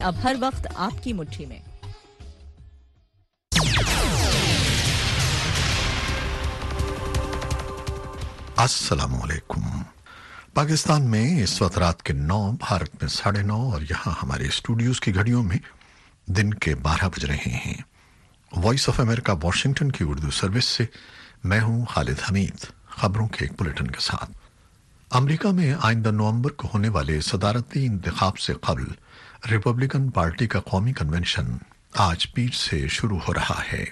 اب ہر وقت آپ کی مٹھی میں۔ السلام علیکم۔ پاکستان میں اس وقت رات کے 9، بھارت میں 9:30 اور یہاں ہمارے اسٹوڈیوز کی گھڑیوں میں دن کے 12 بج رہے ہیں۔ وائس آف امریکہ واشنگٹن کی اردو سروس سے میں ہوں خالد حمید، خبروں کے ایک بلیٹن کے ساتھ۔ امریکہ میں آئندہ نومبر کو ہونے والے صدارتی انتخاب سے قبل ریپبلکن پارٹی کا قومی کنونشن آج پیر سے شروع ہو رہا ہے۔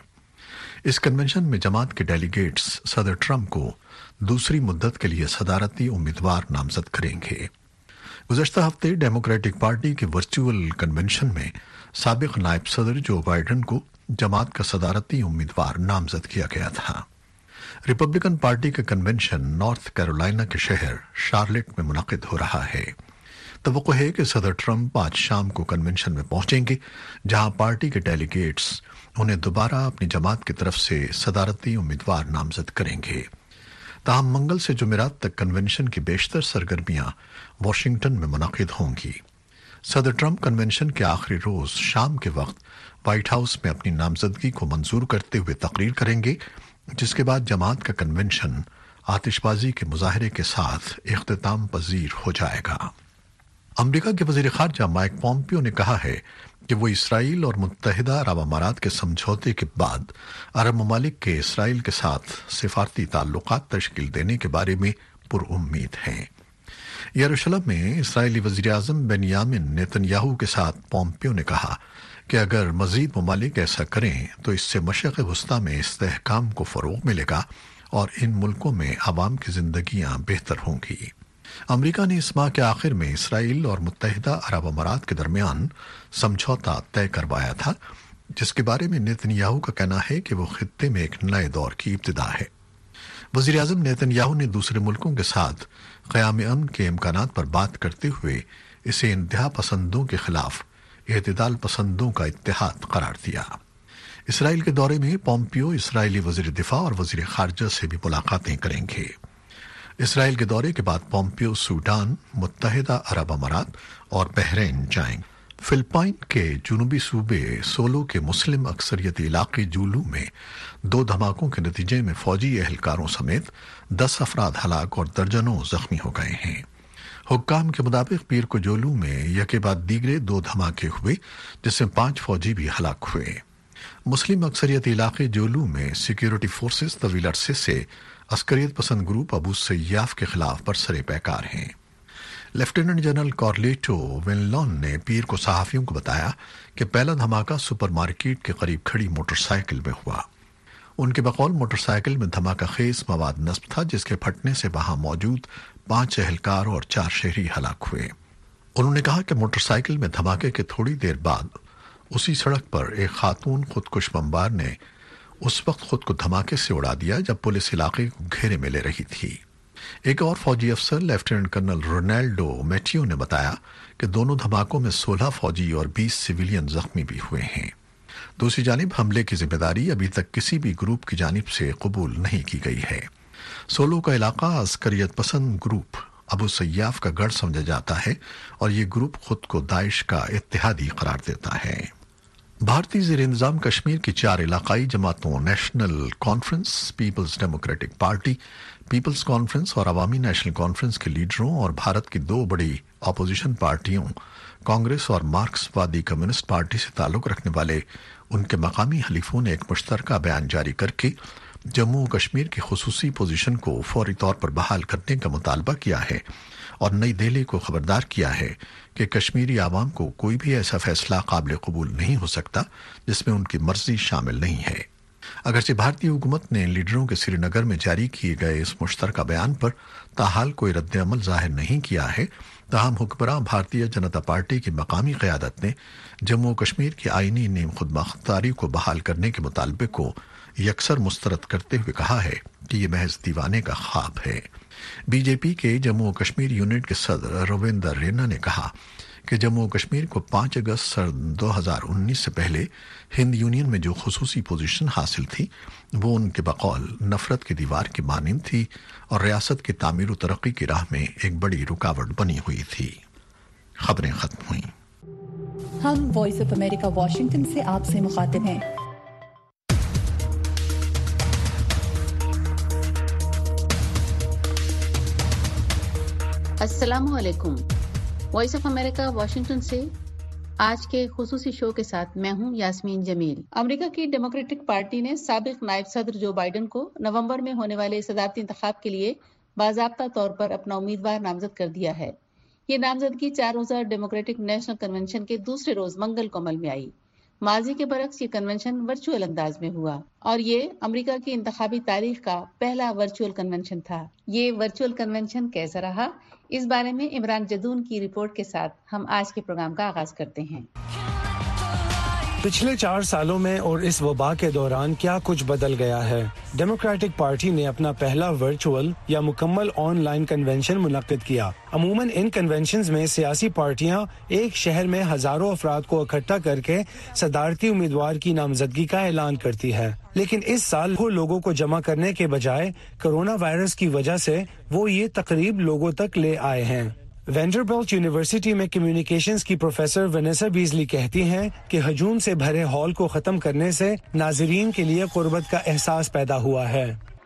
اس کنونشن میں جماعت کے ڈیلیگیٹس صدر ٹرمپ کو دوسری مدت کے لیے صدارتی امیدوار نامزد کریں گے۔ گزشتہ ہفتے ڈیموکریٹک پارٹی کے ورچوئل کنونشن میں سابق نائب صدر جو بائیڈن کو جماعت کا صدارتی امیدوار نامزد کیا گیا تھا۔ ریپبلکن پارٹی کا کنونشن نارتھ کیرولینا کے شہر شارلٹ میں منعقد ہو رہا ہے۔ توقع ہے کہ صدر ٹرمپ آج شام کو کنونشن میں پہنچیں گے، جہاں پارٹی کے ڈیلیگیٹس انہیں دوبارہ اپنی جماعت کی طرف سے صدارتی امیدوار نامزد کریں گے۔ تاہم منگل سے جمعرات تک کنونشن کی بیشتر سرگرمیاں واشنگٹن میں منعقد ہوں گی۔ صدر ٹرمپ کنونشن کے آخری روز شام کے وقت وائٹ ہاؤس میں اپنی نامزدگی کو منظور کرتے ہوئے تقریر کریں گے، جس کے بعد جماعت کا کنونشن آتش بازی کے مظاہرے کے ساتھ اختتام پذیر ہو جائے گا۔ امریکہ کے وزیر خارجہ مائک پومپیو نے کہا ہے کہ وہ اسرائیل اور متحدہ عرب امارات کے سمجھوتے کے بعد عرب ممالک کے اسرائیل کے ساتھ سفارتی تعلقات تشکیل دینے کے بارے میں پر امید ہیں۔ یروشلم میں اسرائیلی وزیر اعظم بنیامن نیتن یاہو کے ساتھ پومپیو نے کہا کہ اگر مزید ممالک ایسا کریں تو اس سے مشرق وسطی میں استحکام کو فروغ ملے گا اور ان ملکوں میں عوام کی زندگیاں بہتر ہوں گی۔ امریکہ نے اس ماہ کے آخر میں اسرائیل اور متحدہ عرب امارات کے درمیان سمجھوتا طے کروایا تھا، جس کے بارے میں نیتن یاہو کا کہنا ہے کہ وہ خطے میں ایک نئے دور کی ابتدا ہے۔ وزیر اعظم نیتن یاہو نے دوسرے ملکوں کے ساتھ قیام امن کے امکانات پر بات کرتے ہوئے اسے انتہا پسندوں کے خلاف اعتدال پسندوں کا اتحاد قرار دیا۔ اسرائیل کے دورے میں پومپیو اسرائیلی وزیر دفاع اور وزیر خارجہ سے بھی ملاقاتیں کریں گے۔ اسرائیل کے دورے کے بعد پومپیو سوڈان، متحدہ عرب امارات اور بحرین جائیں گے۔ فلپائن کے جنوبی صوبے سولو کے مسلم اکثریتی علاقے جولو میں 2 دھماکوں کے نتیجے میں فوجی اہلکاروں سمیت 10 افراد ہلاک اور درجنوں زخمی ہو گئے ہیں۔ حکام کے مطابق پیر کو جولو میں یکے بعد دیگرے 2 دھماکے ہوئے، جس میں 5 فوجی بھی ہلاک ہوئے۔ مسلم اکثریتی علاقے جولو میں سیکیورٹی فورسز طویل عرصے سے عسکریت پسند گروپ ابو سیاف کے خلاف برسر پیکار ہیں۔ لیفٹیننٹ جنرل کارلیٹو وینلون نے پیر کو صحافیوں کو بتایا کہ پہلا دھماکہ سپر مارکیٹ کے قریب کھڑی موٹر سائیکل میں ہوا۔ ان کے بقول موٹر سائیکل میں دھماکہ خیز مواد نصب تھا، جس کے پھٹنے سے وہاں موجود 5 اہلکار اور 4 شہری ہلاک ہوئے۔ انہوں نے کہا کہ موٹر سائیکل میں دھماکے کے تھوڑی دیر بعد اسی سڑک پر ایک خاتون خودکش بمبار نے اس وقت خود کو دھماکے سے اڑا دیا جب پولیس علاقے کو گھیرے میں لے رہی تھی۔ ایک اور فوجی افسر لیفٹیننٹ کرنل رونالڈو میٹیو نے بتایا کہ دونوں دھماکوں میں 16 فوجی اور 20 سویلین زخمی بھی ہوئے ہیں۔ دوسری جانب حملے کی ذمہ داری ابھی تک کسی بھی گروپ کی جانب سے قبول نہیں کی گئی ہے۔ سولو کا علاقہ عسکریت پسند گروپ ابو سیاف کا گڑھ سمجھا جاتا ہے اور یہ گروپ خود کو داعش کا اتحادی قرار دیتا ہے۔ بھارتی زیر انتظام کشمیر کی 4 علاقائی جماعتوں National Conference, Peoples Democratic party, Peoples Conference اور عوامی نیشنل کانفرنس کے لیڈروں اور بھارت کی 2 بڑی اپوزیشن پارٹیوں کانگریس اور مارکس وادی کمیونسٹ پارٹی سے تعلق رکھنے والے ان کے مقامی حلیفوں نے ایک مشترکہ بیان جاری کر کے جموں و کشمیر کی خصوصی پوزیشن کو فوری طور پر بحال کرنے کا مطالبہ کیا ہے اور نئی دہلی کو خبردار کیا ہے کہ کشمیری عوام کو کوئی بھی ایسا فیصلہ قابل قبول نہیں ہو سکتا جس میں ان کی مرضی شامل نہیں ہے۔ اگرچہ بھارتی حکومت نے لیڈروں کے سری نگر میں جاری کیے گئے اس مشترکہ بیان پر تاحال کوئی رد عمل ظاہر نہیں کیا ہے، تاہم حکمراں بھارتیہ جنتا پارٹی کی مقامی قیادت نے جموں و کشمیر کی آئینی نیم خود مختاری کو بحال کرنے کے مطالبے کو یکسر مسترد کرتے ہوئے کہا ہے کہ یہ محض دیوانے کا خواب ہے۔ بی جے پی کے جموں و کشمیر یونٹ کے صدر رویندر رینا نے کہا کہ جموں و کشمیر کو 5 اگست 2019 سے پہلے ہند یونین میں جو خصوصی پوزیشن حاصل تھی وہ ان کے بقول نفرت کی دیوار کی مانند تھی اور ریاست کی تعمیر و ترقی کی راہ میں ایک بڑی رکاوٹ بنی ہوئی تھی۔ خبریں ختم ہوئیں۔ ہم وائس آف امریکہ واشنگٹن سے آپ سے مخاطب ہیں۔ السلام علیکم۔ وائس آف امریکہ واشنگٹن سے آج کے خصوصی شو کے ساتھ میں ہوں یاسمین جمیل۔ امریکہ کی ڈیموکریٹک پارٹی نے سابق نائب صدر جو بائیڈن کو نومبر میں ہونے والے صدارتی انتخاب کے لیے باضابطہ طور پر اپنا امیدوار نامزد کر دیا ہے۔ یہ نامزدگی 4 روزہ ڈیموکریٹک نیشنل کنونشن کے دوسرے روز منگل کو عمل میں آئی۔ ماضی کے برعکس یہ کنونشن ورچوئل انداز میں ہوا اور یہ امریکہ کی انتخابی تاریخ کا پہلا ورچوئل کنونشن تھا۔ یہ ورچوئل کنونشن کیسا رہا، اس بارے میں عمران جدون کی رپورٹ کے ساتھ ہم آج کے پروگرام کا آغاز کرتے ہیں۔ پچھلے 4 سالوں میں اور اس وبا کے دوران کیا کچھ بدل گیا ہے۔ ڈیموکریٹک پارٹی نے اپنا پہلا ورچوئل یا مکمل آن لائن کنونشن منعقد کیا۔ عموماً ان کنونشنز میں سیاسی پارٹیاں ایک شہر میں ہزاروں افراد کو اکٹھا کر کے صدارتی امیدوار کی نامزدگی کا اعلان کرتی ہے، لیکن اس سال وہ لوگوں کو جمع کرنے کے بجائے کرونا وائرس کی وجہ سے وہ یہ تقریب لوگوں تک لے آئے ہیں۔ وینڈربلٹ یونیورسٹی میں کمیونیکیشنز کی پروفیسر ونیسا بیزلی کہتی ہیں کہ ہجوم سے بھرے ہال کو ختم کرنے سے ناظرین کے لیے قربت کا احساس پیدا ہوا ہے۔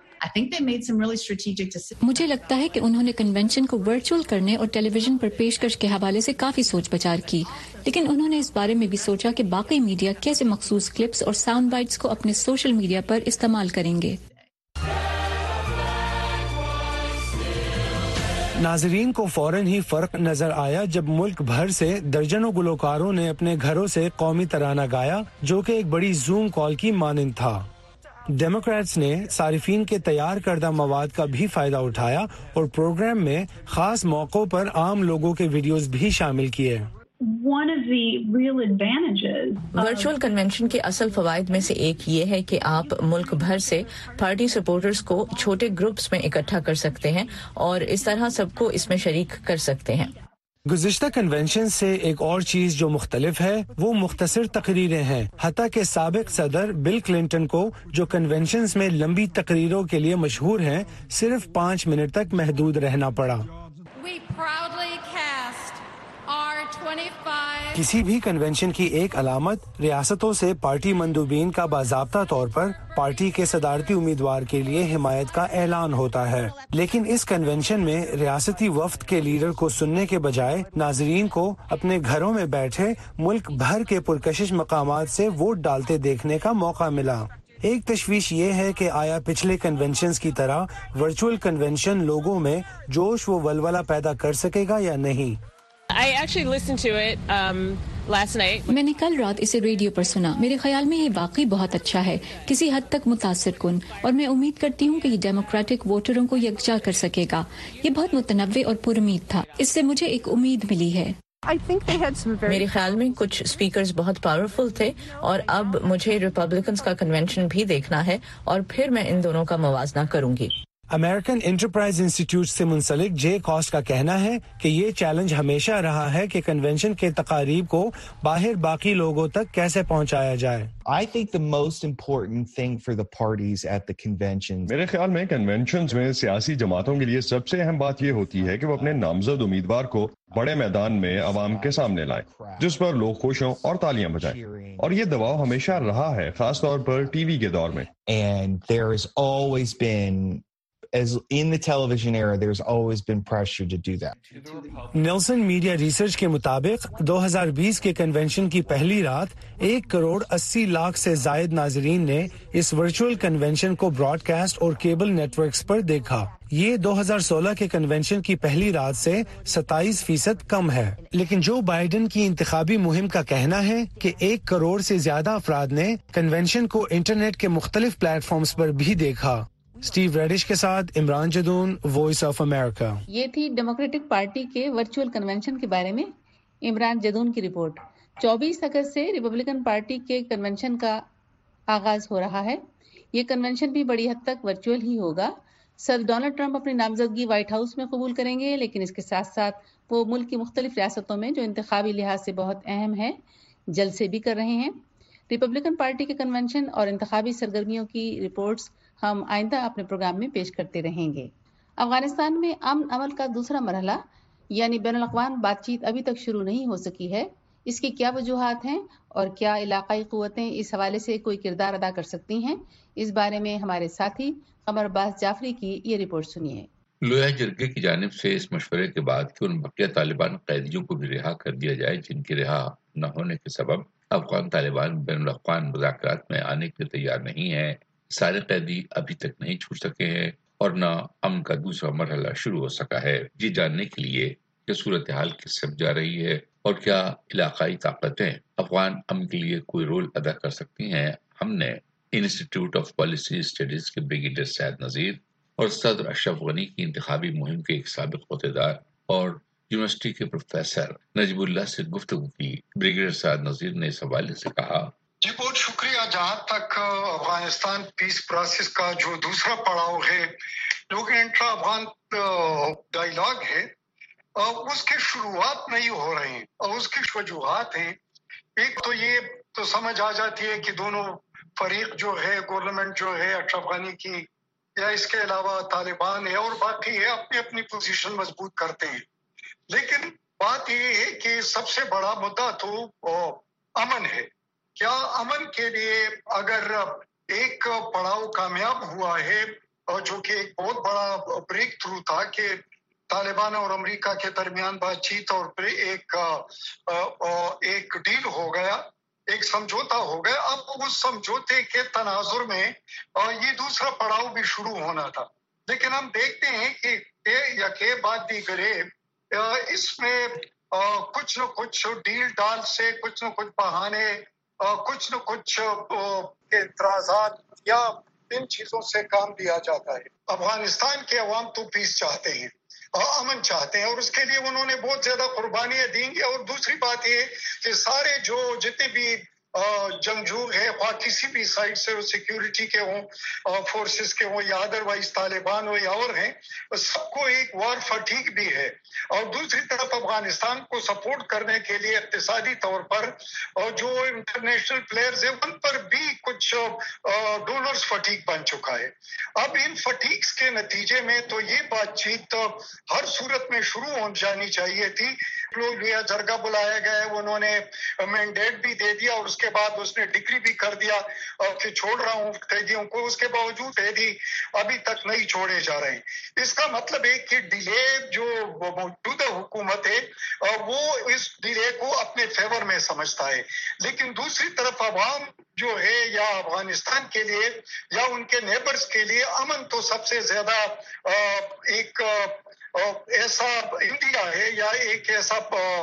مجھے لگتا ہے کہ انہوں نے کنونشن کو ورچوئل کرنے اور ٹیلی ویژن پر پیشکش کے حوالے سے کافی سوچ بچار کی، لیکن انہوں نے اس بارے میں بھی سوچا کہ باقی میڈیا کیسے مخصوص کلپس اور ساؤنڈ بائٹس کو اپنے سوشل میڈیا پر استعمال کریں گے۔ ناظرین کو فوراً ہی فرق نظر آیا جب ملک بھر سے درجنوں گلوکاروں نے اپنے گھروں سے قومی ترانہ گایا، جو کہ ایک بڑی زوم کال کی مانند تھا۔ ڈیموکریٹس نے صارفین کے تیار کردہ مواد کا بھی فائدہ اٹھایا اور پروگرام میں خاص موقعوں پر عام لوگوں کے ویڈیوز بھی شامل کیے۔ ورچوئل کنونشن کے اصل فوائد میں سے ایک یہ ہے کہ آپ ملک بھر سے پارٹی سپورٹرز کو چھوٹے گروپس میں اکٹھا کر سکتے ہیں اور اس طرح سب کو اس میں شریک کر سکتے ہیں۔ گزشتہ کنونشن سے ایک اور چیز جو مختلف ہے وہ مختصر تقریریں ہیں، حتیٰ کہ سابق صدر بل کلنٹن کو جو کنونشنز میں لمبی تقریروں کے لیے مشہور ہیں صرف 5 منٹ تک محدود رہنا پڑا۔ کسی بھی کنونشن کی ایک علامت ریاستوں سے پارٹی مندوبین کا باضابطہ طور پر پارٹی کے صدارتی امیدوار کے لیے حمایت کا اعلان ہوتا ہے، لیکن اس کنونشن میں ریاستی وفد کے لیڈر کو سننے کے بجائے ناظرین کو اپنے گھروں میں بیٹھے ملک بھر کے پرکشش مقامات سے ووٹ ڈالتے دیکھنے کا موقع ملا۔ ایک تشویش یہ ہے کہ آیا پچھلے کنونشنز کی طرح ورچوئل کنونشن لوگوں میں جوش و ولولہ پیدا کر سکے گا یا نہیں۔ میں نے کل رات اسے ریڈیو پر سنا۔ میرے خیال میں یہ واقعی بہت اچھا ہے، کسی حد تک متاثر کن، اور میں امید کرتی ہوں کہ یہ ڈیموکریٹک ووٹروں کو یکجا کر سکے گا۔ یہ بہت متنوع اور پر امید تھا، اس سے مجھے ایک امید ملی ہے۔ میرے خیال میں کچھ اسپیکرز بہت پاورفل تھے اور اب مجھے ریپبلکنز کا کنونشن بھی دیکھنا ہے اور پھر میں ان دونوں کا موازنہ کروں گی۔ امریکن انٹرپرائز انسٹیٹیوٹ سے منسلک جے کاسٹ کا کہنا ہے کہ یہ چیلنج ہمیشہ رہا ہے کہ کنونشن کے تقاریب کو باہر باقی لوگوں تک کیسے پہنچایا جائے۔ I think the most important thing for the parties at the conventions. میرے خیال میں کنونشنز میں سیاسی جماعتوں کے لیے سب سے اہم بات یہ ہوتی ہے کہ وہ اپنے نامزد امیدوار کو بڑے میدان میں عوام کے سامنے لائیں جس پر لوگ خوش ہوں اور تالیاں بجائیں، اور یہ دباؤ ہمیشہ رہا ہے، خاص طور پر ٹی وی کے دور میں۔ And there has always been, as in the television era, there's always been pressure to do that. Nielsen media research کے مطابق 2020 کے کنونشن کی پہلی رات 1.80 کروڑ سے زائد ناظرین نے اس ورچوئل کنونشن کو براڈ کاسٹ اور کیبل نیٹ ورکس پر دیکھا۔ یہ 2016 کے کنونشن کی پہلی رات سے 27% کم ہے، لیکن جو بائیڈن کی انتخابی مہم کا کہنا ہے کہ 1 کروڑ سے زیادہ افراد نے کنونشن کو انٹرنیٹ کے مختلف پلیٹ فارمز پر بھی دیکھا۔ اسٹیو ریڈش کے ساتھ Imran Jadoon, Voice of America. یہ تھی ڈیموکریٹک پارٹی کے ورچوئل کنونشن کے بارے میں عمران جدون کی رپورٹ۔ 24 اگست سے ریپبلکن پارٹی کے کنونشن کا آغاز ہو رہا ہے۔ یہ کنونشن بھی بڑی حد تک ورچوئل ہی ہوگا۔ صدر ڈونلڈ ٹرمپ اپنی نامزدگی وائٹ ہاؤس میں قبول کریں گے، لیکن اس کے ساتھ ساتھ وہ ملک کی مختلف ریاستوں میں جو انتخابی لحاظ سے بہت اہم ہے جلسے بھی کر رہے ہیں۔ ریپبلکن پارٹی کے کنونشن اور انتخابی سرگرمیوں کی رپورٹس ہم آئندہ اپنے پروگرام میں پیش کرتے رہیں گے۔ افغانستان میں امن عمل کا دوسرا مرحلہ یعنی بین الاقوامی بات چیت ابھی تک شروع نہیں ہو سکی ہے۔ اس کی کیا وجوہات ہیں اور کیا علاقائی قوتیں اس حوالے سے کوئی کردار ادا کر سکتی ہیں؟ اس بارے میں ہمارے ساتھی قمر عباس جعفری کی یہ رپورٹ سنیے۔ لویا جرگے کی جانب سے اس مشورے کے بعد کہ ان بقیہ طالبان قیدیوں کو بھی رہا کر دیا جائے جن کے رہا نہ ہونے کے سبب افغان طالبان بین الاقوامی مذاکرات میں آنے کے تیار نہیں ہیں، سارے قیدی ابھی تک نہیں چھوٹ سکے ہیں اور نہ امن کا دوسرا مرحلہ شروع ہو سکا ہے۔ یہ جاننے کے لیے کہ صورتحال کس سمت جا رہی ہے اور کیا علاقائی طاقتیں افغان امن کے لیے کوئی رول ادا کر سکتی ہیں، ہم نے انسٹیٹیوٹ آف پالیسی اسٹڈیز کے بریگیڈیئر سعد نذیر اور صدر اشرف غنی کی انتخابی مہم کے ایک سابق عہدیدار اور یونیورسٹی کے پروفیسر نجیب اللہ سے گفتگو کی۔ بریگیڈیئر سعد نذیر نے اس حوالے سے کہا، جی بہت شکریہ۔ جہاں تک افغانستان پیس پروسیس کا جو دوسرا پڑاؤ ہے، جو کہ انٹرا افغان ڈائیلاگ ہے، اس کی شروعات نہیں ہو رہی ہیں اور اس کی وجوہات ہیں۔ ایک تو یہ تو سمجھ آ جاتی ہے کہ دونوں فریق جو ہے، گورنمنٹ جو ہے اشرف غنی کی یا اس کے علاوہ طالبان ہے اور باقی ہے، اپنی اپنی پوزیشن مضبوط کرتے ہیں، لیکن بات یہ ہے کہ سب سے بڑا مدعا تو امن ہے۔ کیا امن کے لیے اگر ایک پڑاؤ کامیاب ہوا ہے اور جو کہ ایک بہت بڑا بریک تھرو تھا کہ طالبان اور امریکہ کے درمیان بات چیت اور پھر ایک ڈیل ہو گیا، ایک سمجھوتا ہو گیا، اب اس سمجھوتے کے تناظر میں یہ دوسرا پڑاؤ بھی شروع ہونا تھا، لیکن ہم دیکھتے ہیں کہ بات دیگرے اس میں کچھ نہ کچھ ڈیل ڈال سے کچھ نہ کچھ بہانے، کچھ نہ کچھ اعتراضات یا ان چیزوں سے کام لیا جاتا ہے۔ افغانستان کے عوام تو پیس چاہتے ہیں، امن چاہتے ہیں، اور اس کے لیے انہوں نے بہت زیادہ قربانیاں دیں گی۔ اور دوسری بات یہ کہ سارے جتنے بھی جنگجو ہے، خواہ کسی بھی سائڈ سے سیکیورٹی کے ہوں، فورسز کے ہوں یا ادروائز طالبان ہو یا اور ہیں، سب کو ایک وار فٹیگ بھی ہے۔ اور دوسری طرف افغانستان کو سپورٹ کرنے کے لیے اقتصادی طور پر اور جو انٹرنیشنل پلیئرز ہیں ان پر بھی کچھ ڈونرز فٹیگ بن چکا ہے۔ اب ان فٹیگز کے نتیجے میں تو یہ بات چیت ہر صورت میں شروع ہو جانی چاہیے تھی۔ لوگ یہ جرگہ بلایا گیا ہے، انہوں نے مینڈیٹ بھی دے دیا اور اس کے بعد اس نے ڈگری بھی کر دیا کہ چھوڑ رہا ہوں قیدیوں کو، اس کے باوجود قیدی ابھی تک نہیں چھوڑے جا رہے ہیں۔ اس کا مطلب ہے کہ ڈیلے جو موجودہ حکومت ہے وہ اس ڈیلے کو اپنے فیور میں سمجھتا ہے، لیکن دوسری طرف عوام جو ہے یا افغانستان کے لیے یا ان کے نیبرز کے لیے امن تو سب سے زیادہ ایک ایسا انڈیا ہے یا ایک ایسا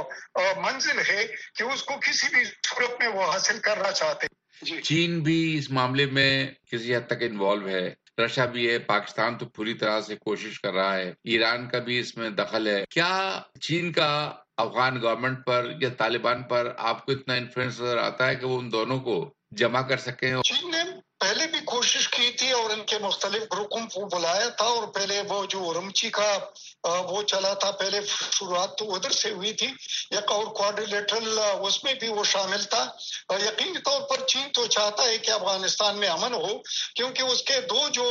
منزل ہے کہ اس کو کسی بھی صورت میں وہ حاصل کرنا چاہتے ہیں۔ چین بھی اس معاملے میں کسی حد تک انوالو ہے، رشیا بھی ہے، پاکستان تو پوری طرح سے کوشش کر رہا ہے، ایران کا بھی اس میں دخل ہے۔ کیا چین کا افغان گورنمنٹ پر یا طالبان پر آپ کو اتنا انفلوئنس نظر آتا ہے کہ وہ ان دونوں کو جمع کر سکیں؟ چین نے پہلے بھی کوشش کی تھی اور ان کے مختلف گروپوں کو بلایا تھا، اور پہلے وہ جو اورمچی کا وہ چلا تھا، پہلے شروعات تو ادھر سے ہوئی تھی، ایک اور کوارڈیلیٹرل اس میں بھی وہ شامل تھا۔ یقینی طور پر چین تو چاہتا ہے کہ افغانستان میں امن ہو، کیونکہ اس کے دو جو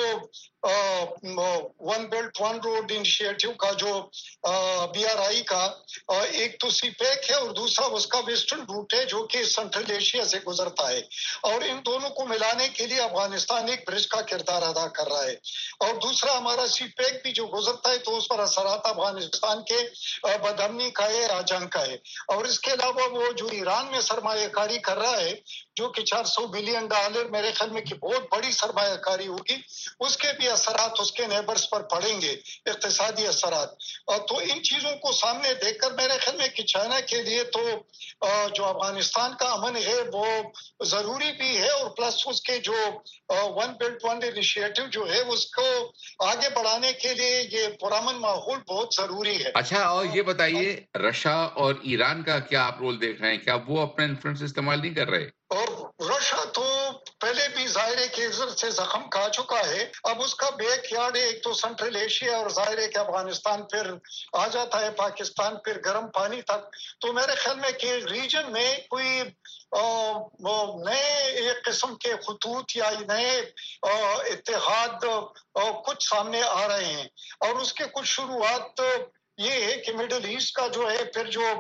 one belt one road initiative کا جو BRI کا ایک تو سی پیک ہے اور دوسرا اس کا ویسٹرن روٹ ہے جو کہ سینٹرل ایشیا سے گزرتا ہے، اور ان دونوں کو ملانے کے لیے افغانستان ایک برج کا کردار ادا کر رہا ہے۔ اور دوسرا ہمارا سی پیک بھی جو گزرتا ہے تو اس پر اثرات افغانستان کے بدامنی کا ہے، راجنگ کا ہے، اور اس کے علاوہ وہ جو ایران میں سرمایہ کاری کر رہا ہے جو کہ $400 بلین میرے خیال میں کہ بہت بڑی سرمایہ کاری ہوگی، اس کے بھی اثرات اس کے نیبرز پر پڑیں گے، اقتصادی اثرات۔ تو ان چیزوں کو سامنے دیکھ کر میرے خیال میں کہ چائنا کے لیے تو جو افغانستان کا امن ہے وہ ضروری بھی ہے، اور پلس اس کے جو ون بیلٹ ون انیشیٹو جو ہے اس کو آگے بڑھانے کے لیے یہ پرامن ماحول بہت ضروری ہے۔ اچھا، اور یہ بتائیے رشیا اور ایران کا کیا آپ رول دیکھ رہے ہیں؟ کیا وہ اپنا انفلوئنس استعمال نہیں کر رہے؟ اور رشیا تو پہلے بھی ظاہر ہے کہ سے زخم کھا چکا ہے، اب اس کا بیک یارڈ ہے ایک تو سینٹرل ایشیا، اور ظاہر ہے کہ افغانستان پھر آ جاتا ہے پاکستان، پھر گرم پانی تک۔ تو میرے خیال میں کہ ریجن میں کوئی نئے ایک قسم کے خطوط یا نئے اتحاد کچھ سامنے آ رہے ہیں، اور اس کے کچھ شروعات یہ ہے کہ مڈل ایسٹ کا جو ہے پھر جو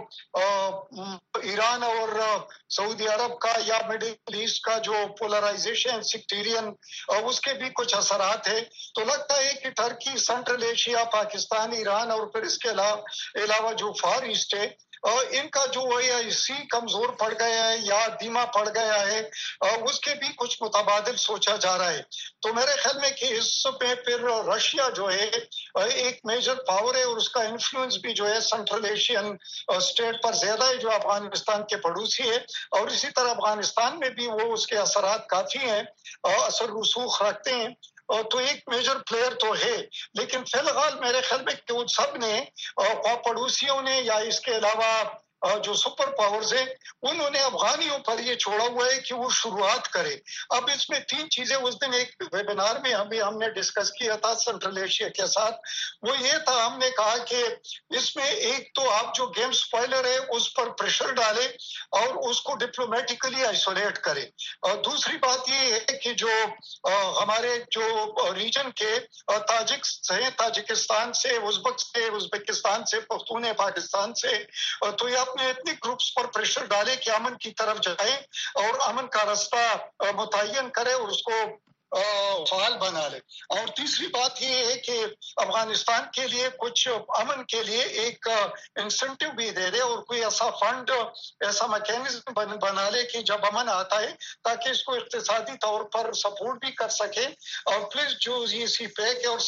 ایران اور سعودی عرب کا یا مڈل ایسٹ کا جو پولرائزیشن سیکٹیرین اس کے بھی کچھ اثرات ہیں. تو لگتا ہے کہ Turkey, central Asia, Pakistan, Iran اور پھر اس کے علاوہ جو فار ایسٹ ہے ان کا جو سی کمزور پڑ گیا ہے یا دھیما پڑ گیا ہے اس کے بھی کچھ متبادل سوچا جا رہا ہے. تو میرے خیال میں کہ اس میں پھر رشیا جو ہے ایک میجر پاور ہے اور اس کا انفلوئنس بھی جو ہے سینٹرل ایشین اسٹیٹ پر زیادہ ہے جو افغانستان کے پڑوسی ہے، اور اسی طرح افغانستان میں بھی وہ اس کے اثرات کافی ہیں، اثر رسوخ رکھتے ہیں. تو ایک میجر پلیئر تو ہے، لیکن فی الحال میرے خیال میں کہ ان سب نے پڑوسیوں نے یا اس کے علاوہ جو سپر پاورز ہیں انہوں نے افغانیوں پر یہ چھوڑا ہوا ہے کہ وہ شروعات کرے. اب اس میں 3 چیزیں اس دن ایک ویبینار میں ہم نے ڈسکس کیا تھا سینٹرل ایشیا کے ساتھ. وہ یہ تھا، ہم نے کہا کہ اس میں ایک تو آپ جو گیم سپوائلر ہے اس پر پریشر ڈالے اور اس کو ڈپلومیٹیکلی آئسولیٹ کرے. اور دوسری بات یہ ہے کہ جو ہمارے جو ریجن کے تاجک ہیں، تاجکستان سے، ازبک سے، ازبکستان سے، پختون ہے پاکستان سے، تو یہ اپنے ایتھنک گروپس پر پریشر ڈالے کہ امن کی طرف جائیں اور امن کا رستہ متعین کرے اور اس کو فعال بنا لے. اور تیسری بات یہ ہے کہ افغانستان کے لیے کچھ امن کے لیے ایک انسینٹیو بھی دے دے اور کوئی ایسا فنڈ، ایسا میکینزم بنا لے کہ جب امن آتا ہے تاکہ اس کو اقتصادی طور پر سپورٹ بھی کر سکے. اور پلیز جو یہ سی پیک اور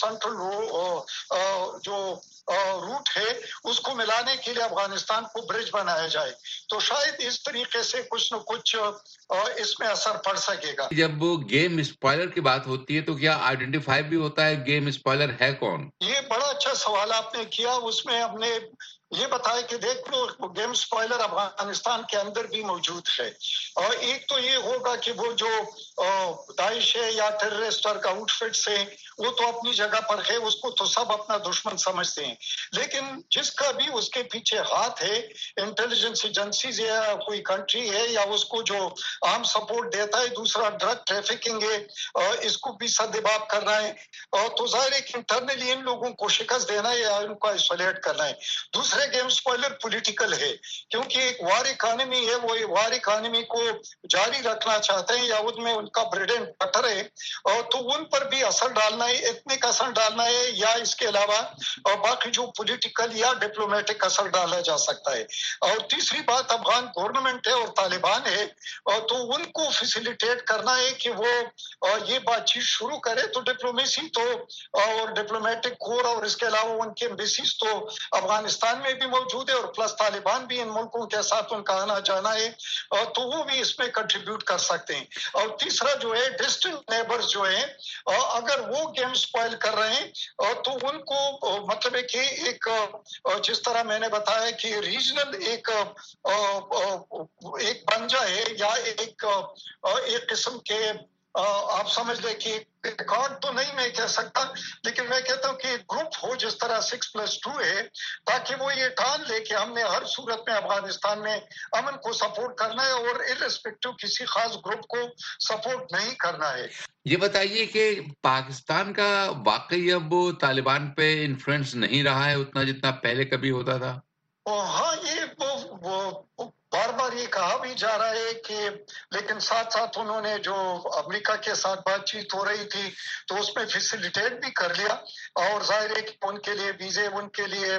سینٹرل جو روٹ ہے اس کو ملانے کے لیے افغانستان کو برج بنایا جائے. تو شاید اس طریقے سے کچھ نہ کچھ اس میں اثر پڑ سکے گا. جب گیم اسپوائلر کی بات ہوتی ہے تو کیا آئیڈینٹیفائی بھی ہوتا ہے گیم اسپوائلر ہے کون؟ یہ بڑا اچھا سوال آپ نے کیا. اس میں ہم نے یہ بتایا کہ دیکھ لو گیم سپوائلر افغانستان کے اندر بھی موجود ہے. اور ایک تو یہ ہوگا کہ وہ جو داعش ہے یا ٹیررسٹ آؤٹ فٹس ہیں وہ تو اپنی جگہ پر ہے، اس کو تو سب اپنا دشمن سمجھتے ہیں، لیکن جس کا بھی اس کے پیچھے ہاتھ ہے، انٹیلیجنس ایجنسیز یا کوئی کنٹری ہے یا اس کو جو عام سپورٹ دیتا ہے، دوسرا ڈرگ ٹریفکنگ ہے، اس کو بھی سدباب کرنا ہے. تو ظاہر ہے کہ انٹرنلی ان لوگوں کو شکست دینا ہے یا ان کو آئسولیٹ کرنا ہے. دوسرے گیم سپوائلر پولیٹیکل ہے، کیونکہ ایک وار اکانومی ہے، وہ وار اکانومی کو جاری رکھنا چاہتے ہیں یا ان میں ان کا بریڈ اینڈ بٹر ہے، تو ان پر بھی اثر ڈالنا ہے، ایتنک اثر ڈالنا ہے یا اس کے علاوہ باقی جو پولیٹیکل یا ڈپلومیٹک اثر ڈالا جا سکتا ہے. اور تیسری بات افغان گورنمنٹ ہے اور طالبان ہے، تو ان کو فیسیلیٹیٹ کرنا ہے کہ وہ یہ بات چیت شروع کرے. تو ڈپلومیسی تو اور ڈپلومیٹک کور اور اس کے علاوہ ان کے ایمبیسیز تو افغانستان میں بھی موجود ہے، اور پلس طالبان بھی ان ملکوں کے ساتھ ان کا آنا جانا ہے، تو وہ بھی اس میں کنٹریبیوٹ کر سکتے ہیں. اور تیسرا جو ہے ڈسٹنٹ نیبرز جو ہیں، اگر وہ گیم سپوائل کر رہے ہیں تو ان کو مطلب ہے کہ ایک جس طرح میں نے بتایا کہ ریجنل ایک بن جائے یا ایک قسم کے آپ سمجھ لیں کہ ریکارڈ تو نہیں میں کہہ سکتا، لیکن میں کہتا ہوں کہ گروپ ہو جس طرح 6+2 ہے، تاکہ وہ یہ ٹھان لے کہ ہم نے ہر صورت میں افغانستان میں امن کو سپورٹ کرنا ہے اور ارریسپیکٹو کسی خاص گروپ کو سپورٹ نہیں کرنا ہے. یہ بتائیے کہ پاکستان کا واقعی اب طالبان پہ انفلوئنس نہیں رہا ہے اتنا جتنا پہلے کبھی ہوتا تھا؟ ہاں، یہ بار بار یہ کہا بھی جا رہا ہے کہ لیکن ساتھ ساتھ انہوں نے جو امریکہ کے ساتھ بات چیت ہو رہی تھی تو اس میں فیسیلیٹیٹ بھی کر لیا، اور ظاہر ہے کہ ان کے لیے ویزے، ان کے لیے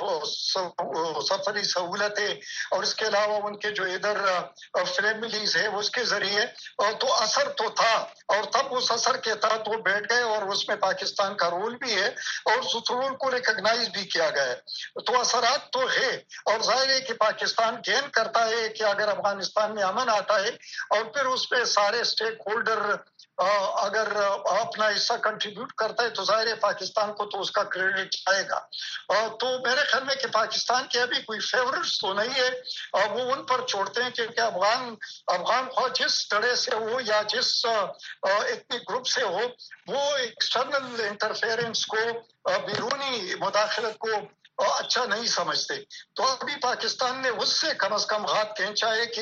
سفری سہولتیں اور اس کے علاوہ ان کے جو ادھر فیملیز ہے اس کے ذریعے تو اثر تو تھا، اور تب اس اثر کے تحت وہ بیٹھ گئے اور اس میں پاکستان کا رول بھی ہے اور اس رول کو ریکگنائز بھی کیا گیا ہے. تو اثرات تو ہے، اور ظاہر ہے کہ پاکستان گین کرتا ہے کہ اگر افغانستان میں امن آتا ہے اور پھر اس پہ سارے اسٹیک ہولڈر اگر اپنا حصہ کنٹریبیوٹ کرتا ہے تو ظاہر ہے پاکستان کو تو اس کا کریڈٹ آئے گا. تو میرے خیال میں کہ پاکستان کے ابھی کوئی فیورٹس تو نہیں ہے، وہ ان پر چھوڑتے ہیں کہ افغان فوج جس طرح سے ہو یا جس ایتنک گروپ سے ہو، وہ ایکسٹرنل انٹرفیئرنس کو، بیرونی مداخلت کو اچھا نہیں سمجھتے. تو ابھی پاکستان نے اس سے کم از کم ہاتھ کھینچا ہے کہ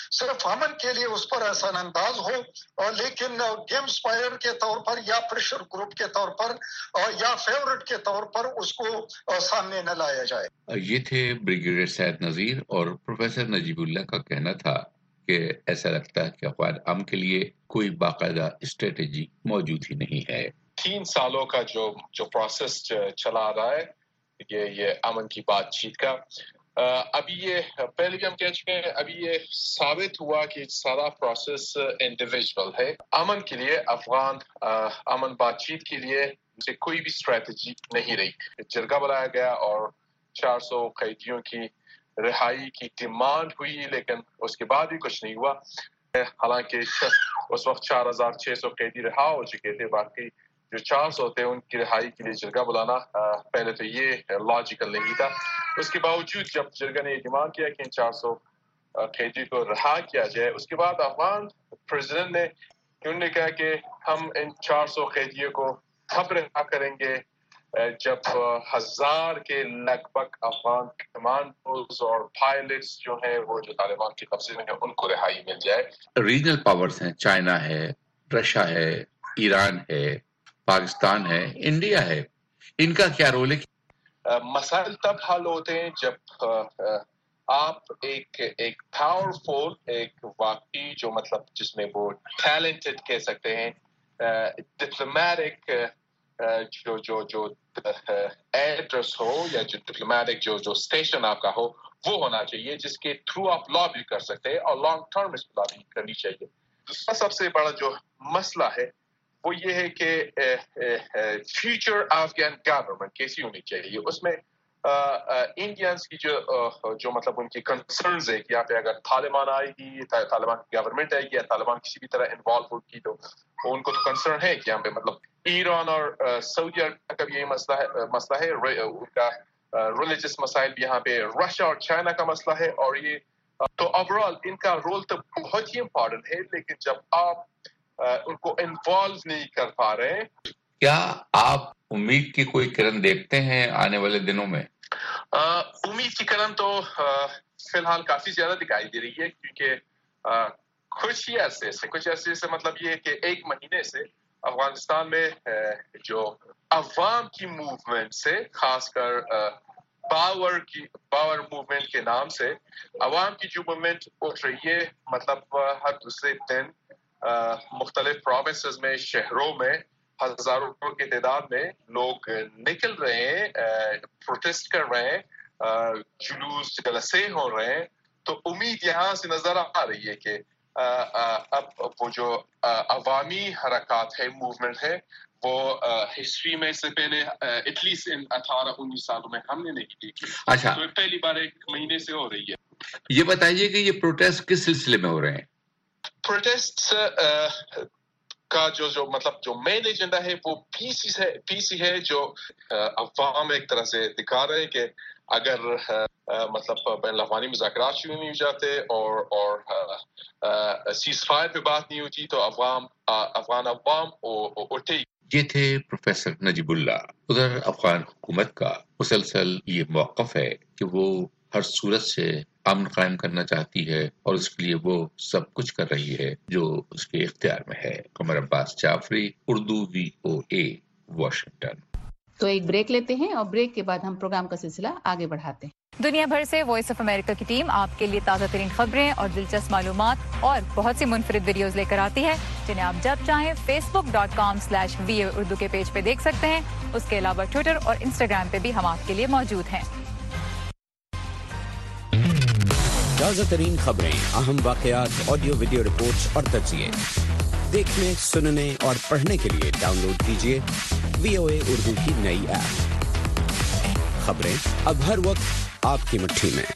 सिर्फ अमन के लिए उस पर एहसान अंदाज हो, लेकिन गेम स्पायर के तौर पर या प्रेशर ग्रुप के तौर पर या फेवरेट के तौर पर उसको सामने न लाया जाए। ये थे ब्रिगेडियर सैयद नजीर, और प्रोफेसर नजीबुल्लाह का कहना था कि ऐसा लगता है कि अफगान अमन के लिए कोई बाकायदा स्ट्रेटेजी मौजूद ही नहीं है। 3 सालों का जो प्रोसेस चला रहा है ये अमन की बातचीत का, अभी ये पहले भी हम कह चुके हैं, अभी ये साबित हुआ कि सारा प्रोसेस इंडिविजुअल है। अमन के लिए अफगान अमन बातचीत के लिए से कोई भी स्ट्रेटजी नहीं रही। जरगा बुलाया गया और 400 कैदियों की रिहाई की डिमांड हुई, लेकिन उसके बाद भी कुछ नहीं हुआ। हालांकि उस वक्त 4600 कैदी रिहा हो चुके थे, बाकी जो 400 थे उनकी रिहाई के लिए जरगा बुलाना पहले तो ये लॉजिकल नहीं था। उसके बावजूद जब जरगा ने डिमांड किया कि इन 400 कैदी को रिहा किया जाए, उसके बाद अफगान प्रेसिडेंट ने उन्होंने कहा कि हम इन 400 कैदियों को तब रिहा करेंगे जब 1000 के लगभग अफगान कमांडोज और पायलट्स जो हैं वो जो तालिबान के कब्जे में है उनको रिहाई मिल जाए। रीजनल पावर्स हैं, चाइना है, रशिया है, ईरान है, पाकिस्तान है, इंडिया है, इनका क्या रोल है? मसाइल तब हल होते हैं जब आप एक पावरफुल, एक वाकई जो मतलब जिसमें वो टैलेंटेड कह सकते हैं, डिप्लोमेटिक जो एड्रेस हो या जो डिप्लोमेटिक जो स्टेशन आपका हो वो होना चाहिए, जिसके थ्रू आप लॉबी कर सकते हैं और लॉन्ग टर्म इस लॉबी करनी चाहिए। दूसरा सबसे बड़ा जो मसला है वो ये है कि फ्यूचर अफगान गवर्नमेंट कैसी होनी चाहिए। उसमें इंडियंस की जो मतलब उनकी कंसर्न्स है कि यहाँ पे अगर तालिबान आएगी, तालिबान की गवर्नमेंट आएगी या तालिबान किसी भी तरह इन्वॉल्व होगी, तो उनको तो कंसर्न है कि यहाँ पे मतलब ईरान और सऊदी अरब का भी यही मसला है, उनका रिलीजियस मसाइल भी यहाँ पे, रशिया और चाइना का मसला है, और ये तो ओवरऑल इनका रोल तो बहुत ही इम्पोर्टेंट है, लेकिन जब आप उनको इन्वॉल्व नहीं कर पा रहे हैं। क्या आप उम्मीद की कोई किरण देखते हैं आने वाले दिनों में? उम्मीद की किरण तो फिलहाल काफी ज्यादा दिखाई दे रही है, क्योंकि कुछ ऐसे से मतलब ये है कि 1 महीने से अफगानिस्तान में जो अवाम की मूवमेंट से, खासकर पावर मूवमेंट के नाम से अवाम की जो मूवमेंट उठ रही है, मतलब हर दूसरे दिन मुख्तलिफ प्रोविंसेस में, शहरों में हजारों की तादाद में लोग निकल रहे हैं, प्रोटेस्ट कर रहे हैं, जुलूस जलसे हो रहे हैं। तो उम्मीद यहाँ से नजर आ रही है कि अब वो जो अवामी हरकत है, मूवमेंट है, वो हिस्ट्री में से पहले एटलीस्ट इन 18-19 सालों में हमने नहीं देखी। अच्छा, तो पहली बार 1 महीने से हो रही है। ये बताइए कि ये प्रोटेस्ट किस सिलसिले में हो रहे हैं? प्रोटेस्ट का जो मतलब जो मेन एजेंडा है वो पीसी है, जो अवाम एक तरह से दिखा रहे हैं कि अगर मतलब बैन अवी मुज़ाकरात शुरू नहीं हो जाते और सीज फायर पे बात नहीं होती तो अफगान अवाम उठेगी। ये थे प्रोफेसर नजीबुल्लाह। उधर अफगान हुकूमत का मुसलसल ये मौक़िफ़ है कि वो हर सूरत से अमन कायम करना चाहती है और उसके लिए वो सब कुछ कर रही है जो उसके इख्तियार में है। Qamar Abbas Jafri, Urdu VOA, Washington. तो एक ब्रेक लेते हैं और ब्रेक के बाद हम प्रोग्राम का सिलसिला आगे बढ़ाते हैं। दुनिया भर से वॉइस ऑफ अमेरिका की टीम आपके लिए ताज़ा तरीन खबरें और दिलचस्प मालूमात और बहुत सी मुनफरिद वीडियोस लेकर आती है, जिन्हें आप जब चाहें facebook.com/VOA उर्दू के पेज पे देख सकते हैं। उसके अलावा ट्विटर और इंस्टाग्राम पे भी हम आपके लिए मौजूद हैं। ताज़ा तरीन खबरें, अहम वाक़यात, ऑडियो वीडियो रिपोर्ट्स और तज्ज़िये देखने, सुनने और पढ़ने के लिए डाउनलोड कीजिए VOA उर्दू की नई ऐप। खबरें अब हर वक्त आपकी मुट्ठी में।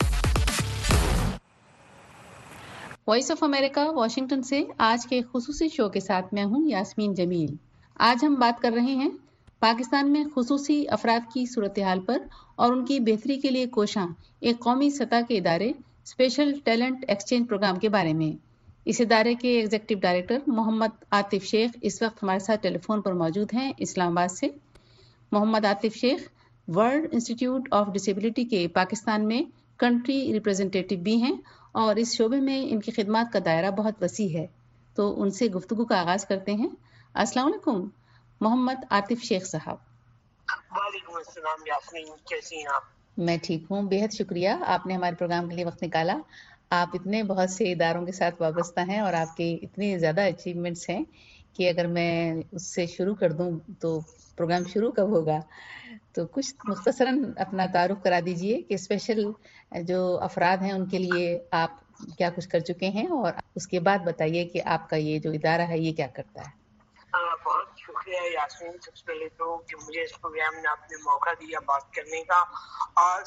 वॉइस ऑफ अमेरिका वाशिंगटन से आज के खुसूसी शो के साथ मैं हूं यास्मीन जमील। आज हम बात कर रहे हैं पाकिस्तान में खुसूसी अफराद की सूरत हाल पर और उनकी बेहतरी के लिए कोशां एक कौमी सतह के इदारे स्पेशल टैलेंट एक्सचेंज प्रोग्राम के बारे में। इस इदारे के एग्जीक्यूटिव डायरेक्टर मोहम्मद आतिफ शेख इस वक्त हमारे साथ टेलीफोन पर मौजूद हैं इस्लामाबाद से। Mohammad Atif Sheikh world institute of disability के पाकिस्तान में कंट्री रिप्रेजेंटेटिव भी हैं اور اس شعبے میں ان کی خدمات کا دائرہ بہت وسیع ہے. تو ان سے گفتگو کا آغاز کرتے ہیں. السلام علیکم محمد عاطف شیخ صاحب. وعلیکم السلام یاسمین، کیسی ہیں آپ؟ میں ٹھیک ہوں، بے حد شکریہ آپ نے ہمارے پروگرام کے لیے وقت نکالا. آپ اتنے بہت سے اداروں کے ساتھ وابستہ ہیں اور آپ کے اتنے زیادہ اچیومنٹس ہیں کہ اگر میں اس سے شروع کر دوں تو پروگرام شروع کب ہوگا. تو کچھ مختصراً اپنا تعارف کرا دیجئے کہ اسپیشل جو افراد ہیں ان کے لیے آپ کیا کچھ کر چکے ہیں، اور اس کے بعد بتائیے کہ آپ کا یہ جو ادارہ ہے یہ کیا کرتا ہے. بہت شکریہ یاسمین، سب سے پہلے تو کہ مجھے اس پروگرام میں آپ نے موقع دیا بات کرنے کا. اور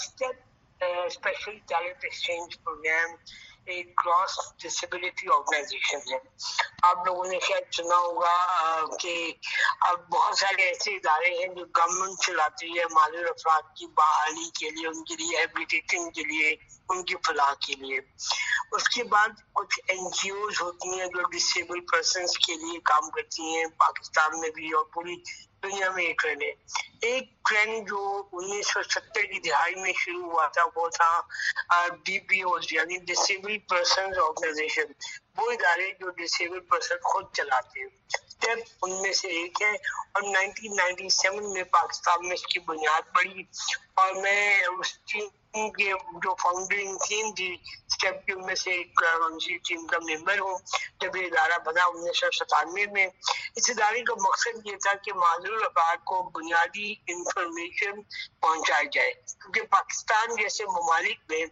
اسپیشل ٹیلنٹ ایکسچینج پروگرام ایک کراس ڈسیبلٹی آرگنائزیشن ہے. آپ لوگوں نے شاید سنا ہوگا کہ اب بہت سارے ایسے ادارے ہیں جو گورنمنٹ چلاتی ہے معذور افراد کی بحالی کے لیے، ان کی ریہیبلیٹیشن کے لیے، ان کی فلاح کے لیے. اس کے بعد کچھ این جی اوز ہوتی ہیں جو ڈسیبل پرسنس کے لیے کام کرتی ہیں پاکستان میں بھی اور پوری دنیا میں. ایک ٹرینڈ جو 1970 کی دہائی میں شروع ہوا تھا وہ تھا ڈی پی اوز یعنی ڈسیبل پرسنز آرگنائزیشن. وہ ادارے جو ڈسیبل پرسن خود چلاتے ہیں. اسٹیپ ان میں سے ایک ہے اور 1997 میں پاکستان میں اس کی بنیاد پڑی اور میں اس ٹیم کے جو فاؤنڈنگ ٹیم تھی اسٹیپ ٹیم میں سے ایک ٹیم کا ممبر ہوں. جب یہ ادارہ بنا 1997 میں، اس ادارے کا مقصد یہ تھا کہ معذور افراد کو بنیادی انفارمیشن پہنچائی جائے، کیونکہ پاکستان جیسے ممالک میں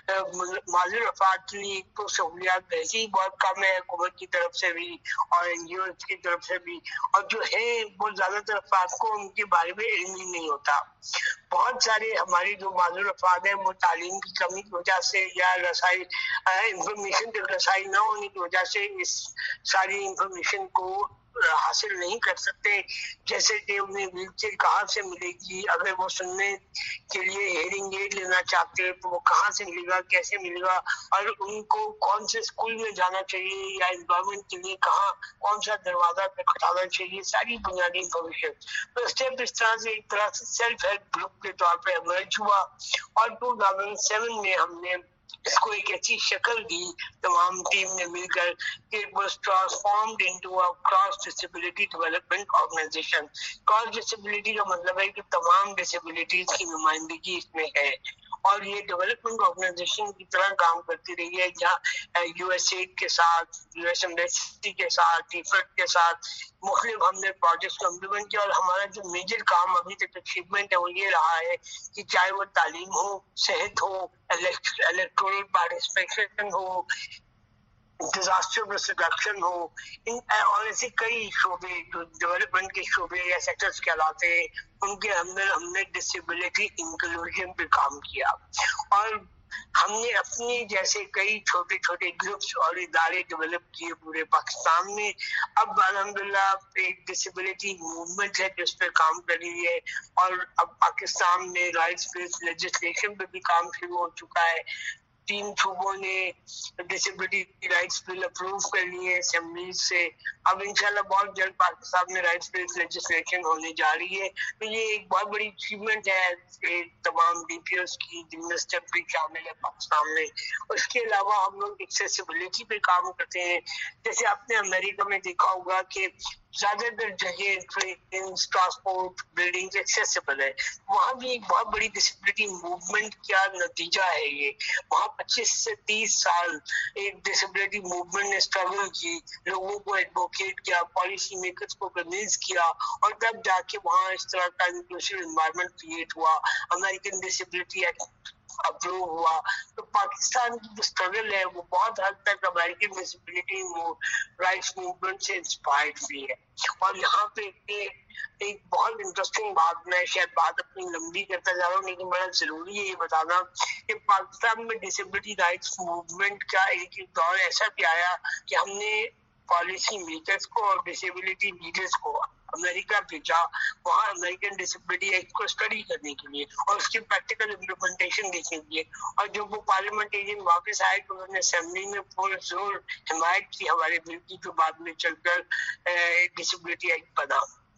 معذور افراد کے لیے تو سہولیات ویسے ہی بہت کم ہے، حکومت کی طرف سے بھی اور این جی او کی طرف سے بھی، اور جو ہے وہ زیادہ تر افراد کو ان کے بارے میں علم ہی نہیں ہوتا. بہت سارے ہمارے جو معذور افراد ہیں وہ تعلیم کی کمی کی وجہ سے یا رسائی انفارمیشن کی رسائی نہ ہونے کی وجہ سے اس ساری انفارمیشن کو حاصل نہیں کر سکتے. جیسے کہ انہیں ویل چیئر کہاں سے ملے گی، اگر وہ سننے کے لیے ہیئرنگ ایڈ لینا چاہتے ہیں تو وہ کہاں سے ملے گا، کیسے ملے گا، اور ان کو کون سے اسکول میں جانا چاہیے یا امپلائمنٹ کے لیے کہاں کون سا دروازہ کھٹانا چاہیے، ساری بنیادی انفارمیشن. تو اسٹیپ اس طرح سے ایک طرح سے سیلف ہیلپ گروپ کے طور پہ ایمرج ہوا اور 2007 میں ہم نے اس کو ایک ایسی شکل دی تمام ٹیم نے مل کر کہ it was transformed into a cross disability development organization. cross disability کا مطلب ہے کہ تمام ڈسیبلٹیز کی نمائندگی اس میں ہے اور یہ ڈیولپمنٹ آرگنائزیشن کی طرح کام کرتی رہی ہے، جہاں یو ایس ایڈ کے ساتھ، یو ایس ایمبیسی کے ساتھ، ٹیفٹ کے ساتھ مختلف ہم نے پروجیکٹس کو امپلیمنٹ کیا. اور ہمارا جو میجر کام ابھی تک اچیومنٹ ہے وہ یہ رہا ہے کہ چاہے وہ تعلیم ہو، صحت ہو، الیکٹورل پارٹیسپیشن ہو، ڈیزاسٹر ریڈکشن ہو، اور ایسے کئی شعبے جو ڈیولپمنٹ کے شعبے یا سیکٹرز کہلاتے ہیں ان کے اندر ہم نے ڈسیبلٹی انکلوژن پہ کام کیا. اور ہم نے اپنے جیسے کئی چھوٹے چھوٹے گروپس اور ادارے ڈیولپ کیے پورے پاکستان میں. اب الحمدللہ ایک ڈسیبلٹی موومنٹ ہے جس پہ کام کر رہی ہے اور اب پاکستان میں رائٹس بیسڈ لیجسلیشن پہ بھی کام شروع ہو چکا ہے. 3 صوبوں نے ڈسیبلٹی رائٹس بل اپروو کر لیے اسمبلیز سے. اب انشاءاللہ بہت جلد پاکستان میں رائٹس بیسڈ لیجسلیشن ہونے جا رہی ہے. تو یہ ایک بہت بڑی اچیومنٹ ہے تمام ڈی پی ایس کی، جن میں اسٹیپ بھی شامل ہے پاکستان میں. اس کے علاوہ ہم لوگ ایکسیسیبلٹی پہ کام کرتے ہیں. جیسے آپ نے امریکہ میں دیکھا ہوگا کہ زیادہ تر جگہ ٹرینز، ٹرانسپورٹ، بلڈنگز ایکسیسیبل ہے. وہاں بھی ایک بہت بڑی ڈسیبلٹی موومنٹ کا نتیجہ ہے یہ. وہاں 25 سے 30 سال ایک ڈسیبلٹی موومنٹ نے اسٹرگل کی، لوگوں کو ایڈوکیٹ کیا، پالیسی میکرز کو کنوینس کیا اور تب جا کے وہاں اس طرح کا انکلوسیو انوائرمنٹ کریٹ ہوا. امریکن ڈسیبلٹی ایکٹ اپروو ہوا. تو پاکستان کی جو اسٹرگل ہے وہ بہت حد تک امریکن ڈسیبلٹی رائٹس موومنٹ سے انسپائرڈ ہوئی ہے. اور یہاں پہ ایک بہت انٹرسٹنگ بات، میں شاید بات اپنی لمبی کرتا جا رہا ہوں لیکن بڑا ضروری ہے یہ بتانا کہ پاکستان میں ڈسیبلٹی رائٹس موومنٹ کا ایک دور ایسا بھی آیا کہ ہم نے پالیسی میکرز کو اور ڈسیبلٹی لیڈرز کو امریکہ بھیجا، وہاں امریکن ڈسیبلٹی ایکٹ کو اسٹڈی کرنے کے لیے اور اس کی پریکٹیکل امپلیمنٹیشن دیکھنے کے لیے. اور جب وہ پارلیمنٹیرین واپس آئے تو انہوں نے اسمبلی میں پورے زور حمایت کی ہمارے بل کی، جو بعد میں چل کر ڈسیبلٹی ایکٹ بنا.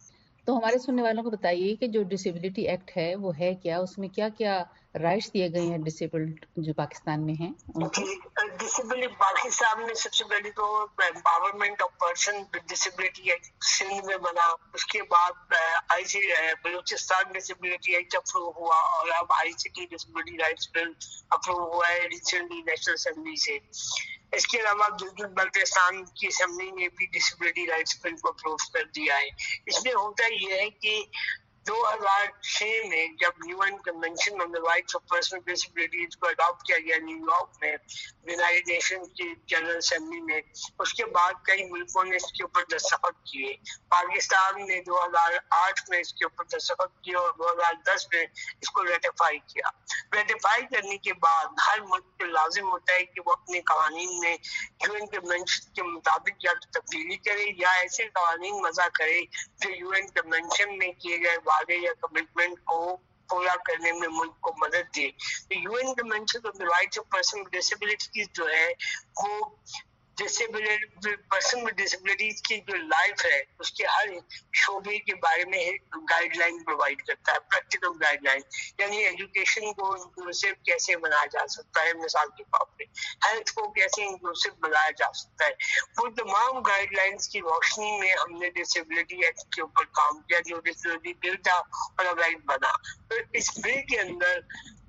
تو ہمارے سننے والوں کو بتائیے کہ جو ڈسیبلٹی ایکٹ ہے وہ ہے کیا، اس میں کیا کیا رائٹس دیے گئے ہیں ڈسیبلڈ جو پاکستان میں ہیں ان کو؟ ڈسیبلٹی پاکستان میں سب سے پہلے تو empowerment of person with disability act Sindh میں بنا، اس کے بعد بلوچستان ڈسیبلٹی ایکٹ اپروو ہوا، اور اب I C T disability rights bill approve ہوا ہے ریسنٹلی نیشنل اسمبلی سے۔ اس کے علاوہ گلگت بلتستان کی اسمبلی نے بھی ڈسیبلٹی رائٹس بل کو اپروو کر دیا ہے۔ اس میں ہوتا یہ ہے کہ 2006 میں جب UN convention on the rights of person with disabilities کو اڈاپٹ کیا گیا نیو یارک میں یونائیٹڈ نیشن کی جنرل اسمبلی میں، اس کے بعد کئی ملکوں نے اس کے اوپر دستخط کیے۔ پاکستان نے 2008 میں اس کے اوپر دستخط کیے اور 2010 میں اس کو ریٹیفائی کیا۔ ریٹیفائی کرنے کے بعد ہر ملک کو لازم ہوتا ہے کہ وہ اپنے قوانین میں UN کنونشن کے مطابق یا تبدیلی کرے یا ایسے قوانین وضع کرے جو UN کنونشن میں کیے گئے وعدے یا کمٹمنٹ کو پورا کرنے میں ملک کو مدد دے۔ UN convention on the rights of person with disabilities جو ہے وہ پرسن ود ڈسیبلٹیز کی جو لائف ہے اس کے ہر شعبے کے بارے میں گائیڈ لائن پرووائڈ کرتا ہے، پریکٹیکل گائیڈ لائن، یعنی ایجوکیشن کو انکلوسیو کیسے بنایا جا سکتا ہے، مثال کے طور پہ ہیلتھ کو کیسے انکلوسیو بنایا جا سکتا ہے۔ وہ تمام گائیڈ لائنس کی روشنی میں ہم نے ڈسیبلٹی ایکٹ کے اوپر کام کیا جو ڈسیبلٹی بل تھا اور اب ایکٹ بنا۔ تو اس بل کے اندر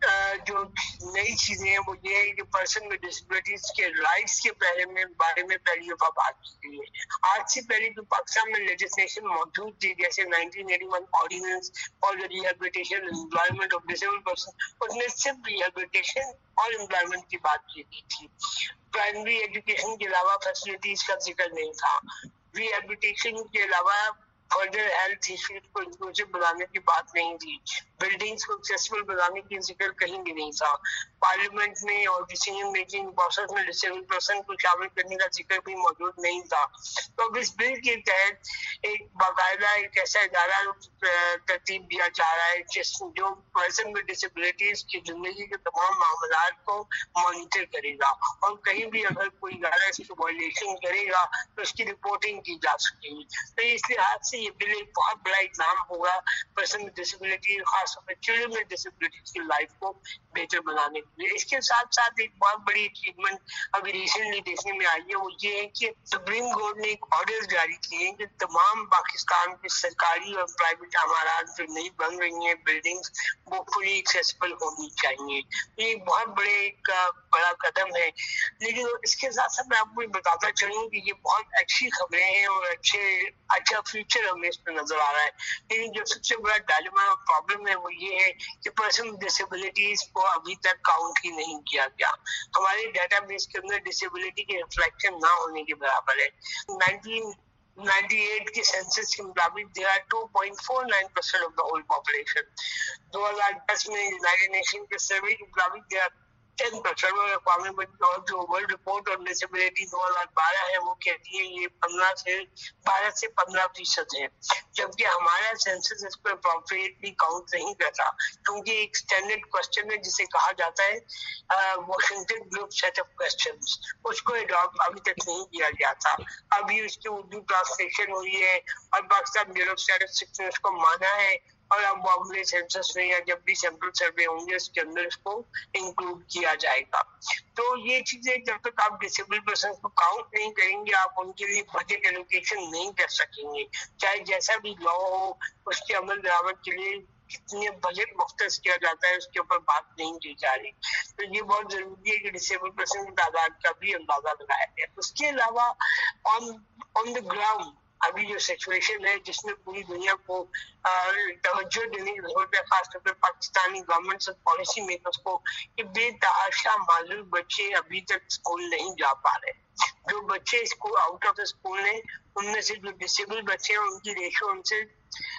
جو نئی چیزیں ہیں وہ یہ ہے کہ پرسن ود ڈسیبلٹیز کے رائٹس کے بارے میں پہلی دفعہ بات کی گئی ہے۔ آج سے پہلے جو پاکستان میں لیجسلیشن موجود تھی جیسے 1981 ordinance for the rehabilitation and employment of disabled person, اس میں صرف ریہیبلیٹیشن اور امپلائمنٹ کی بات کی گئی تھی۔ پرائمری ایجوکیشن کے علاوہ فیسلٹیز کا ذکر نہیں تھا۔ ریہیبلیٹیشن کے علاوہ فردر ہیلتھ ایشوز کو انکلوسیو بنانے کی بات نہیں تھی۔ بلڈنگز کو ایکسیسیبل بنانے کی ذکر کہیں بھی نہیں تھا۔ پارلیمنٹ میں اور ڈیسیژن میکنگ پروسیس میں ڈسیبل پرسن کو شامل کرنے کا ذکر بھی موجود نہیں تھا۔ تو اب اس بل کے تحت ایک باقاعدہ ایک ایسا ادارہ ترتیب دیا جا رہا ہے جو پرسن ود ڈسیبلٹیز کی زندگی کے تمام معاملات کو مانیٹر کرے گا، اور کہیں بھی اگر کوئی ادارہ اس کی وائلیشن کرے گا تو اس کی رپورٹنگ کی جا سکے گی۔ تو اس لحاظ سے یہ بل ایک بہت بڑا اقدام ہوگا پرسن ود ڈسیبلٹی، خاص طور پر چلڈرن ود ڈسیبلٹیز کی لائف کو بہتر بنانے کے لیے۔ اس کے ساتھ ساتھ ایک بہت بڑی اچیومنٹ ابھی ریسنٹلی دیکھنے میں آئی ہے، وہ یہ ہے کہ سپریم کورٹ نے ایک آرڈر جاری کیے ہیں کہ تمام پاکستان کے سرکاری اور پرائیویٹ عمارات جو نئی بن رہی ہیں بلڈنگز وہ فلی ایکسیسیبل ہونی چاہیے۔ یہ ایک بہت بڑا قدم ہے، لیکن اس کے ساتھ ساتھ میں آپ کو بتاتا چلوں کہ یہ بہت اچھی خبریں ہیں اور اچھا فیوچر ہمیں اس پہ نظر آ رہا ہے۔ لیکن جو سب سے بڑا ڈائلیما اور پرابلم ہے وہ یہ ہے کہ پرسن ود ڈسیبلٹیز کو ابھی تک کاؤنٹ ہی نہیں کیا گیا۔ ہمارے ڈیٹا بیس کے اندر ڈسیبلٹی کے ریفلیکشن نہ ہونے کے برابر ہے۔ 1998 کے سینسس کے مطابق they are 2.49% of the whole population۔ 2010 میں یونائیٹڈ نیشن کے سروے کے مطابق they are 10%، اور اقوام متحدہ جو ورلڈ رپورٹ آن ڈسیبلٹی 2012 ہے وہ کہتی ہے یہ 12 سے 15% ہے، جبکہ ہمارا سینسس اس کو اپروپریٹلی کاؤنٹ نہیں کرتا، کیونکہ ایک اسٹینڈرڈ کوسچن ہے جسے کہا جاتا ہے Washington group set of questions, اس کو اڈاپٹ ابھی تک نہیں کیا گیا تھا۔ ابھی اس کی اردو ٹرانسلیشن ہوئی ہے اور پاکستان بیورو آف اسٹیٹسٹکس نے اس کو مانا ہے، اور اب اگلے سینسس میں یا جب بھی سیمپل سروے ہوں گے اس کے اندر اس کو انکلوڈ کیا جائے گا۔ تو یہ چیزیں جب تک آپ ڈسیبل پرسن کو کاؤنٹ نہیں کریں گے آپ ان کے لیے بجٹ ایلوکیشن نہیں کر سکیں گے، چاہے جیسا بھی لا ہو اس کے عمل درآمد کے لیے کتنے بجٹ مختص کیا جاتا ہے اس کے اوپر بات نہیں کی جا رہی۔ تو یہ بہت ضروری ہے کہ ڈسیبل پرسن کی تعداد کا بھی اندازہ لگایا جائے۔ اس کے علاوہ آن دا گراؤنڈ ابھی جو سچویشن ہے جس میں پوری دنیا کو توجہ دینے کی ضرورت ہے، خاص طور پہ پاکستانی گورنمنٹ اور پالیسی میکرز کو، کہ بے تحاشا معذور بچے ابھی تک اسکول نہیں جا پا رہے۔ جو بچے اسکول آؤٹ آف اسکول ہیں ان میں سے جو ڈسیبل بچے ہیں ان کی ریشو ان سے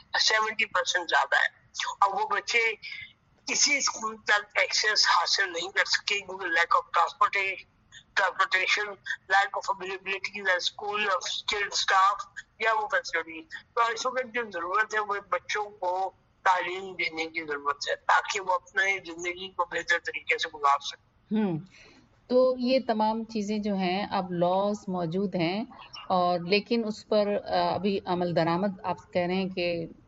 70% زیادہ ہے، اور وہ بچے کسی اسکول تک ایکسیس حاصل نہیں کر سکے کیونکہ lack of transportation, lack of availability school of skilled staff یا وہ فیسلٹی۔ تو اس وقت جو ضرورت ہے وہ بچوں کو تعلیم دینے کی ضرورت ہے تاکہ وہ اپنے زندگی کو بہتر طریقے سے گزار سکیں۔ تو یہ تمام چیزیں جو ہیں اب لاز موجود ہیں، اور لیکن اس پر ابھی عمل درآمد آپ کہہ رہے ہیں کہ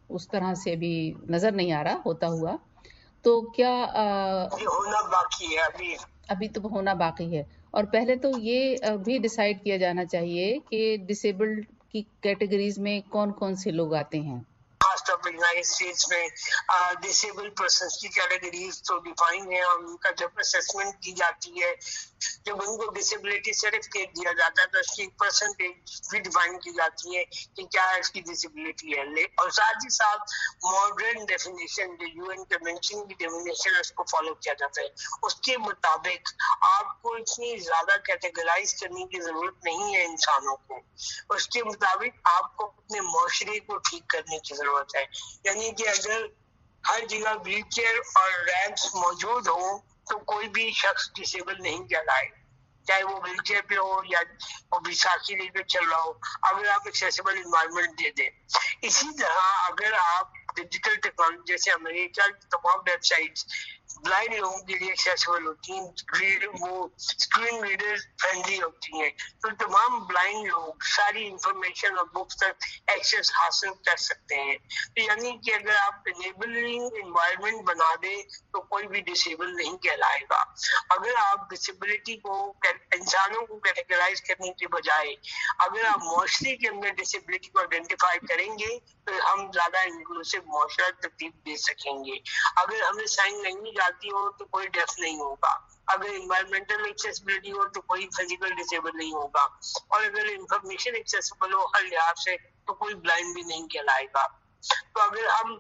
उस तरह से अभी नजर नहीं आ रहा होता हुआ, तो क्या होना बाकी है अभी तो होना बाकी है। और पहले तो ये भी डिसाइड किया जाना चाहिए कि डिसेबल्ड की कैटेगरीज में कौन कौन से लोग आते हैं। यूनाइटेड स्टेट्स में डिसेबल्ड पर्सन्स की कैटेगरीज तो डिफाइन है, और उनका जब असेसमेंट की जाती है, जब उनको डिसेबिलिटी सर्टिफिकेट दिया जाता है तो उसकी परसेंटेज भी डिफाइन की जाती है कि क्या इसकी डिसेबिलिटी है। और साथ ही साथ मॉडर्न डेफिनेशन जो यूएन कन्वेंशन की डेफिनेशन है उसको फॉलो किया जाता है। उसके मुताबिक आपको इतनी ज्यादा कैटेगराइज करने की जरूरत नहीं है इंसानों को, उसके मुताबिक आपको अपने मुआशरे को ठीक करने की जरूरत है। यानी कि अगर हर जगह व्हील चेयर और रैम्प्स मौजूद हो तो कोई भी शख्स डिसेबल नहीं कहलाए, चाहे वो व्हील चेयर पे हो या वो बैसाखी लेकर चल रहा हो, अगर आप एक्सेसिबल इन्वायरमेंट दे दें। इसी तरह अगर आप डिजिटल टेक्नोलॉजी जैसे अमेरिका की तमाम वेबसाइट्स ब्लाइंड लोगों के लिए एक्सेसिबल होती हैं, वो स्क्रीन रीडर फ्रेंडली होती हैं, तो तमाम ब्लाइंड लोग सारी इंफॉर्मेशन और बुक्स तक एक्सेस हासिल कर सकते हैं। तो यानी कि अगर आप इनेबलिंग इन्वायरमेंट बना दे तो कोई भी डिसेबल नहीं कहलाएगा। अगर आप डिसेबिलिटी को इंसानों को कैटेगराइज करने के बजाय अगर आप मुआशरे के अंदर डिसेबिलिटी को आइडेंटिफाई करेंगे तो हम ज्यादा इंक्लूसिव मुआशरा तरतीब दे सकेंगे। अगर हमें साइन लैंग्वेज आती हो तो कोई डेफ नहीं होगा, अगर इन्वायरमेंटल एक्सेसिबिलिटी हो तो कोई फिजिकल डिसेबल नहीं होगा, और अगर इंफॉर्मेशन एक्सेसिबल हो हर लिहाज से तो कोई ब्लाइंड भी नहीं कहलाएगा। तो अगर हम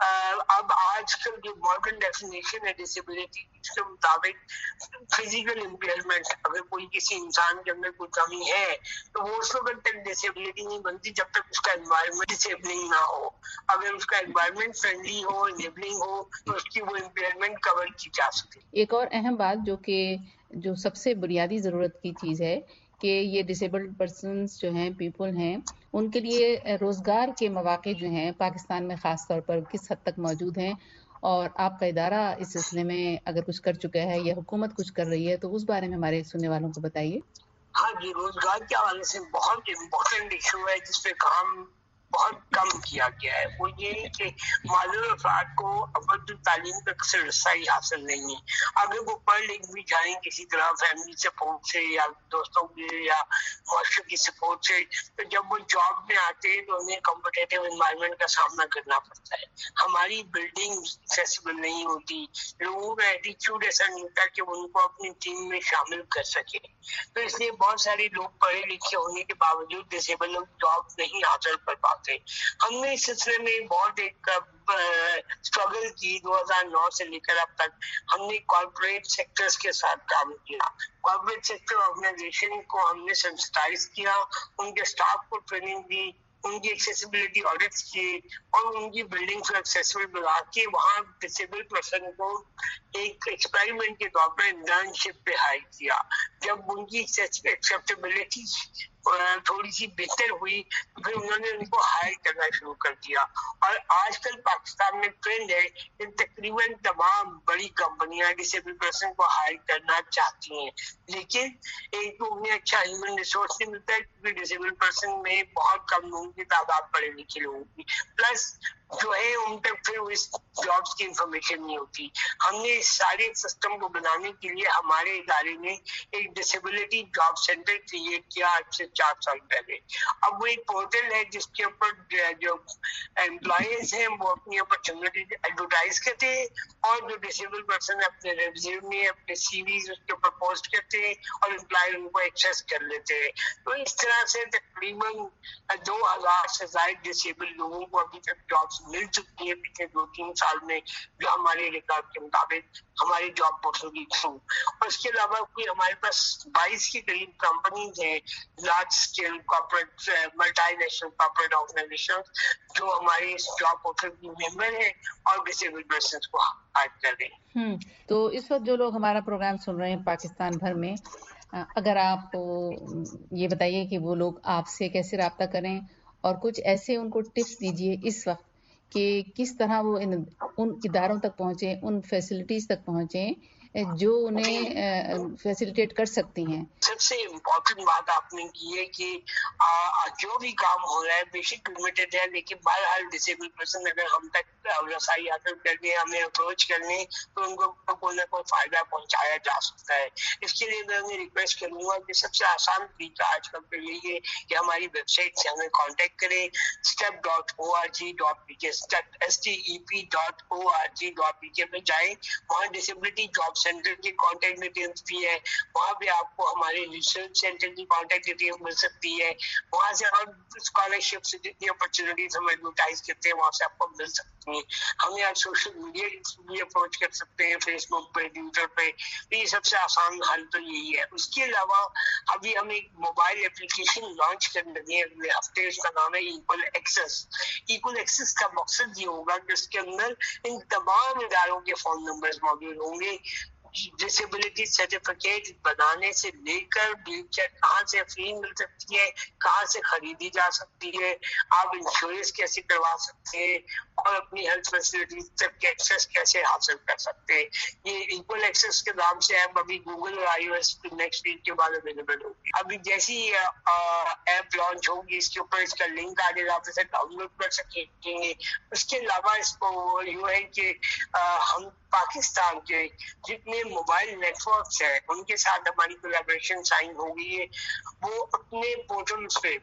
अब आजकल जो मॉडर्न डेफिनेशन है डिसेबिलिटी उसके मुताबिक फिजिकल इम्पेयरमेंट, अगर कोई किसी इंसान के अंदर कोई कमी है तो वो उस वक्त तक डिसेबिलिटी नहीं बनती जब तक उसका एनवायरनमेंट डिसेबलिंग ना हो। अगर उसका एनवायरनमेंट फ्रेंडली हो, इनेबलिंग हो तो उसकी वो इम्पेयरमेंट कवर की जा सकती। एक और अहम बात जो सबसे बुनियादी जरूरत की चीज है कि ये डिसेबल्ड पर्सन्स जो हैं, पीपल हैं, उनके लिए रोजगार के मौके जो हैं पाकिस्तान में खास तौर पर किस हद तक मौजूद हैं, और आपका इदारा इस सिलसिले में अगर कुछ कर चुका है या हुकूमत कुछ कर रही है तो उस बारे में हमारे सुनने वालों को बताइए। हाँ जी, रोजगार के हवाले से बहुत इम्पोर्टेंट इशू है जिसपे काम बहुत कम किया गया है। वो ये कि मालूम अफराद को अव्वल तालीम तक से रसाई हासिल नहीं है। अगर वो पढ़ लिख भी जाएं किसी तरह फैमिली सपोर्ट से या दोस्तों के या मास्टर की सपोर्ट से, तो जब वो जॉब में आते हैं तो उन्हें कॉम्पिटिटिव एनवायरनमेंट का सामना करना पड़ता है। हमारी बिल्डिंग एक्सेसिबल नहीं होती, लोगों का एटीट्यूड ऐसा नहीं होता कि उनको अपनी टीम में शामिल कर सके। तो इसलिए बहुत सारे लोग पढ़े लिखे होने के बावजूद डिसेबल लोग जॉब नहीं हासिल कर पाते। हमने इस सिलसिले में बहुत एक स्ट्रगल की 2009 से लेकर अब तक। हमने कॉर्पोरेट सेक्टर्स के साथ काम किया, कॉर्पोरेट सेक्टर ऑर्गेनाइजेशन को हमने सेंसिटाइज किया, उनके स्टाफ को ट्रेनिंग दी, उनकी एक्सेसिबिलिटी ऑडिट्स किए और उनकी बिल्डिंग को एक्सेसिबल बना के वहाँ डिसेबल पर्सन को एक एक्सपेरिमेंट के तौर पर इंटर्नशिप पे हायर किया। जब उनकी एक्सेप्टेबिलिटी थोड़ी सी बेहतर हुई तो फिर उन्होंने उनको हायर करना शुरू कर दिया। और आजकल पाकिस्तान में ट्रेंड है कि तकरीबन तमाम बड़ी कंपनियां डिसेबल पर्सन को हायर करना चाहती हैं, लेकिन एक तो उन्हें अच्छा ह्यूमन रिसोर्स नहीं मिलता है क्योंकि डिसेबल पर्सन में बहुत कम लोगों की तादाद पढ़े लिखे लोगों की, प्लस जो है उन तक फिर इस जॉब्स की इंफॉर्मेशन नहीं होती। हमने इस सारे सिस्टम को बनाने के लिए हमारे इदारे ने एक डिसेबिलिटी जॉब सेंटर क्रिएट किया आज से 4 साल पहले। अब वो एक पोर्टल है जिसके ऊपर जो एम्प्लॉयज हैं वो अपनी अपॉर्चुनिटी एडवर्टाइज करते हैं और जो डिसेबल पर्सन अपने रेज्यूमे अपने सीवीज उसके ऊपर पोस्ट करते हैं और एम्प्लॉयर उनको एक्सेस कर लेते हैं। तो इस तरह से तकरीबन 2000 से ज्यादा डिसेबल लोगों को अभी तक जॉब्स मिल चुकी है पिछले 2-3 साल में, जो हमारे रिकॉर्ड के मुताबिक हमारे जॉब पोर्टल की थ्रू। और इसके अलावा कोई हमारे पास 22 के करीब कंपनीज हैं, large scale corporate multinational corporate organization जो हमारे इस जॉब पोर्टल की मेंबर है और डिसेबल पर्सन्स को हायर कर रहे हैं। तो इस वक्त जो लोग हमारा प्रोग्राम सुन रहे हैं पाकिस्तान भर में, अगर आप ये बताइए कि वो लोग आपसे कैसे राब्ता करें और कुछ ऐसे उनको टिप्स दीजिए इस वक्त कि किस तरह वो उन इदारों तक पहुंचे, उन फैसिलिटीज तक पहुंचे जो उन्हें फैसिलिटेट कर सकती हैं। सबसे इम्पोर्टेंट बात आपने की है कि जो भी काम हो रहा है बेसिक लिमिटेड है, लेकिन बहरहाल डिसेबल पर्सन अगर हम तक रसाई हासिल करने, हमें अप्रोच करने, तो उनको कोई ना कोई फायदा पहुंचाया जा सकता है। इसके लिए मैं उन्हें रिक्वेस्ट करूंगा कि सबसे आसान तरीका आजकल के लिए कि हमारी वेबसाइट से हमें कांटेक्ट करें, step.org.pk, step.org.pk में जाएं। वहाँ डिसेबिलिटी जॉब सेंटर की कांटेक्ट डिटेल्स भी है, वहाँ भी आपको हमारे रिसर्च सेंटर की कांटेक्ट डिटेल मिल सकती है। वहाँ से हम स्कॉलरशिप से जितनी अपॉर्चुनिटीज हम एडवर्टाइज करते हैं वहाँ से आपको मिल सकती है। हमें आज सोशल मीडिया भी अप्रोच कर सकते हैं, फेसबुक पे, ट्विटर पे। तो ये सबसे आसान हल तो यही है। उसके अलावा अभी हम एक मोबाइल एप्लीकेशन लॉन्च करने लगे हैं अगले हफ्ते, उसका नाम है इक्वल एक्सेस। इक्वल एक्सेस का मकसद ये होगा कि उसके अंदर इन तमाम इदारों के फोन नंबर्स मौजूद होंगे। डिसेबिलिटी सर्टिफिकेट बनाने से लेकर व्हीलचेयर कहाँ से फ्री मिल सकती है, कहाँ से खरीदी जा सकती है, आप इंश्योरेंस कैसे करवा सकते हैं और अपनी हेल्थ फैसिलिटीज तक एक्सेस कैसे हासिल कर सकते हैं। ये इक्वल एक्सेस के नाम से ऐप अभी गूगल और iOS नेक्स्ट वीक के बाद अवेलेबल होगी। अभी जैसी ऐप लॉन्च होगी इसके ऊपर इसका लिंक आ जाएगा, आप इसे डाउनलोड कर सकेंगे। उसके अलावा इसको यूँ है कि हम पाकिस्तान के जितने मोबाइल नेटवर्क्स हैं उनके साथ हमारी कोलैबोरेशन साइन हो गई है। वो अपने पोर्टल्स पे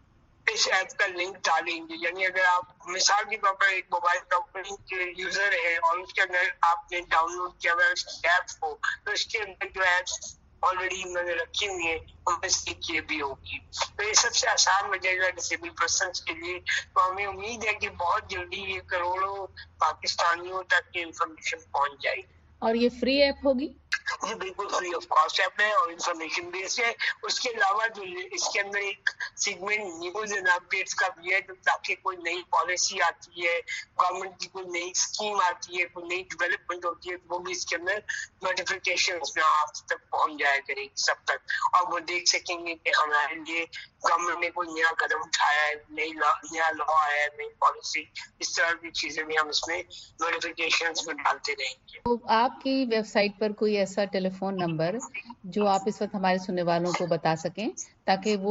इस ऐप का लिंक डालेंगे। यानी अगर आप मिसाल के तौर पर एक मोबाइल कंपनी के यूजर है और उसके अंदर आपने डाउनलोड किया हुआ उस ऐप को, तो इसके अंदर जो ऐप्स ऑलरेडी उन्होंने रखी हुई है उनमें से ये भी होगी। तो ये सबसे आसान हो जाएगा डिसेबल पर्सन के लिए। तो हमें उम्मीद है कि बहुत जल्दी ये करोड़ों पाकिस्तानियों तक ये इंफॉर्मेशन पहुंच जाएगी। और ये फ्री ऐप होगी? जी बिल्कुल फ्री ऑफ कॉस्ट ऐप है और इंफॉर्मेशन बेस्ड है। उसके अलावा जो इसके अंदर एक सेगमेंट न्यूज एंड अपडेट्स का भी है, ताकि कोई नई पॉलिसी आती है, गवर्नमेंट की कोई नई स्कीम आती है, कोई नई डेवलपमेंट होती है, वो भी इसके अंदर नोटिफिकेशंस में आप तक पहुंच जाया करेगी सब तक, और वो देख सकेंगे कि हमारे लिए गवर्नमेंट ने कोई नया कदम उठाया है, नया लॉ आया है, नई पॉलिसी, इस तरह की चीजें भी हम इसमें नोटिफिकेशंस में डालते रहेंगे। तो आपकी वेबसाइट पर कोई ऐसा टेलीफोन नंबर जो आप इस वक्त हमारे सुनने वालों को बता सकें, ताकि वो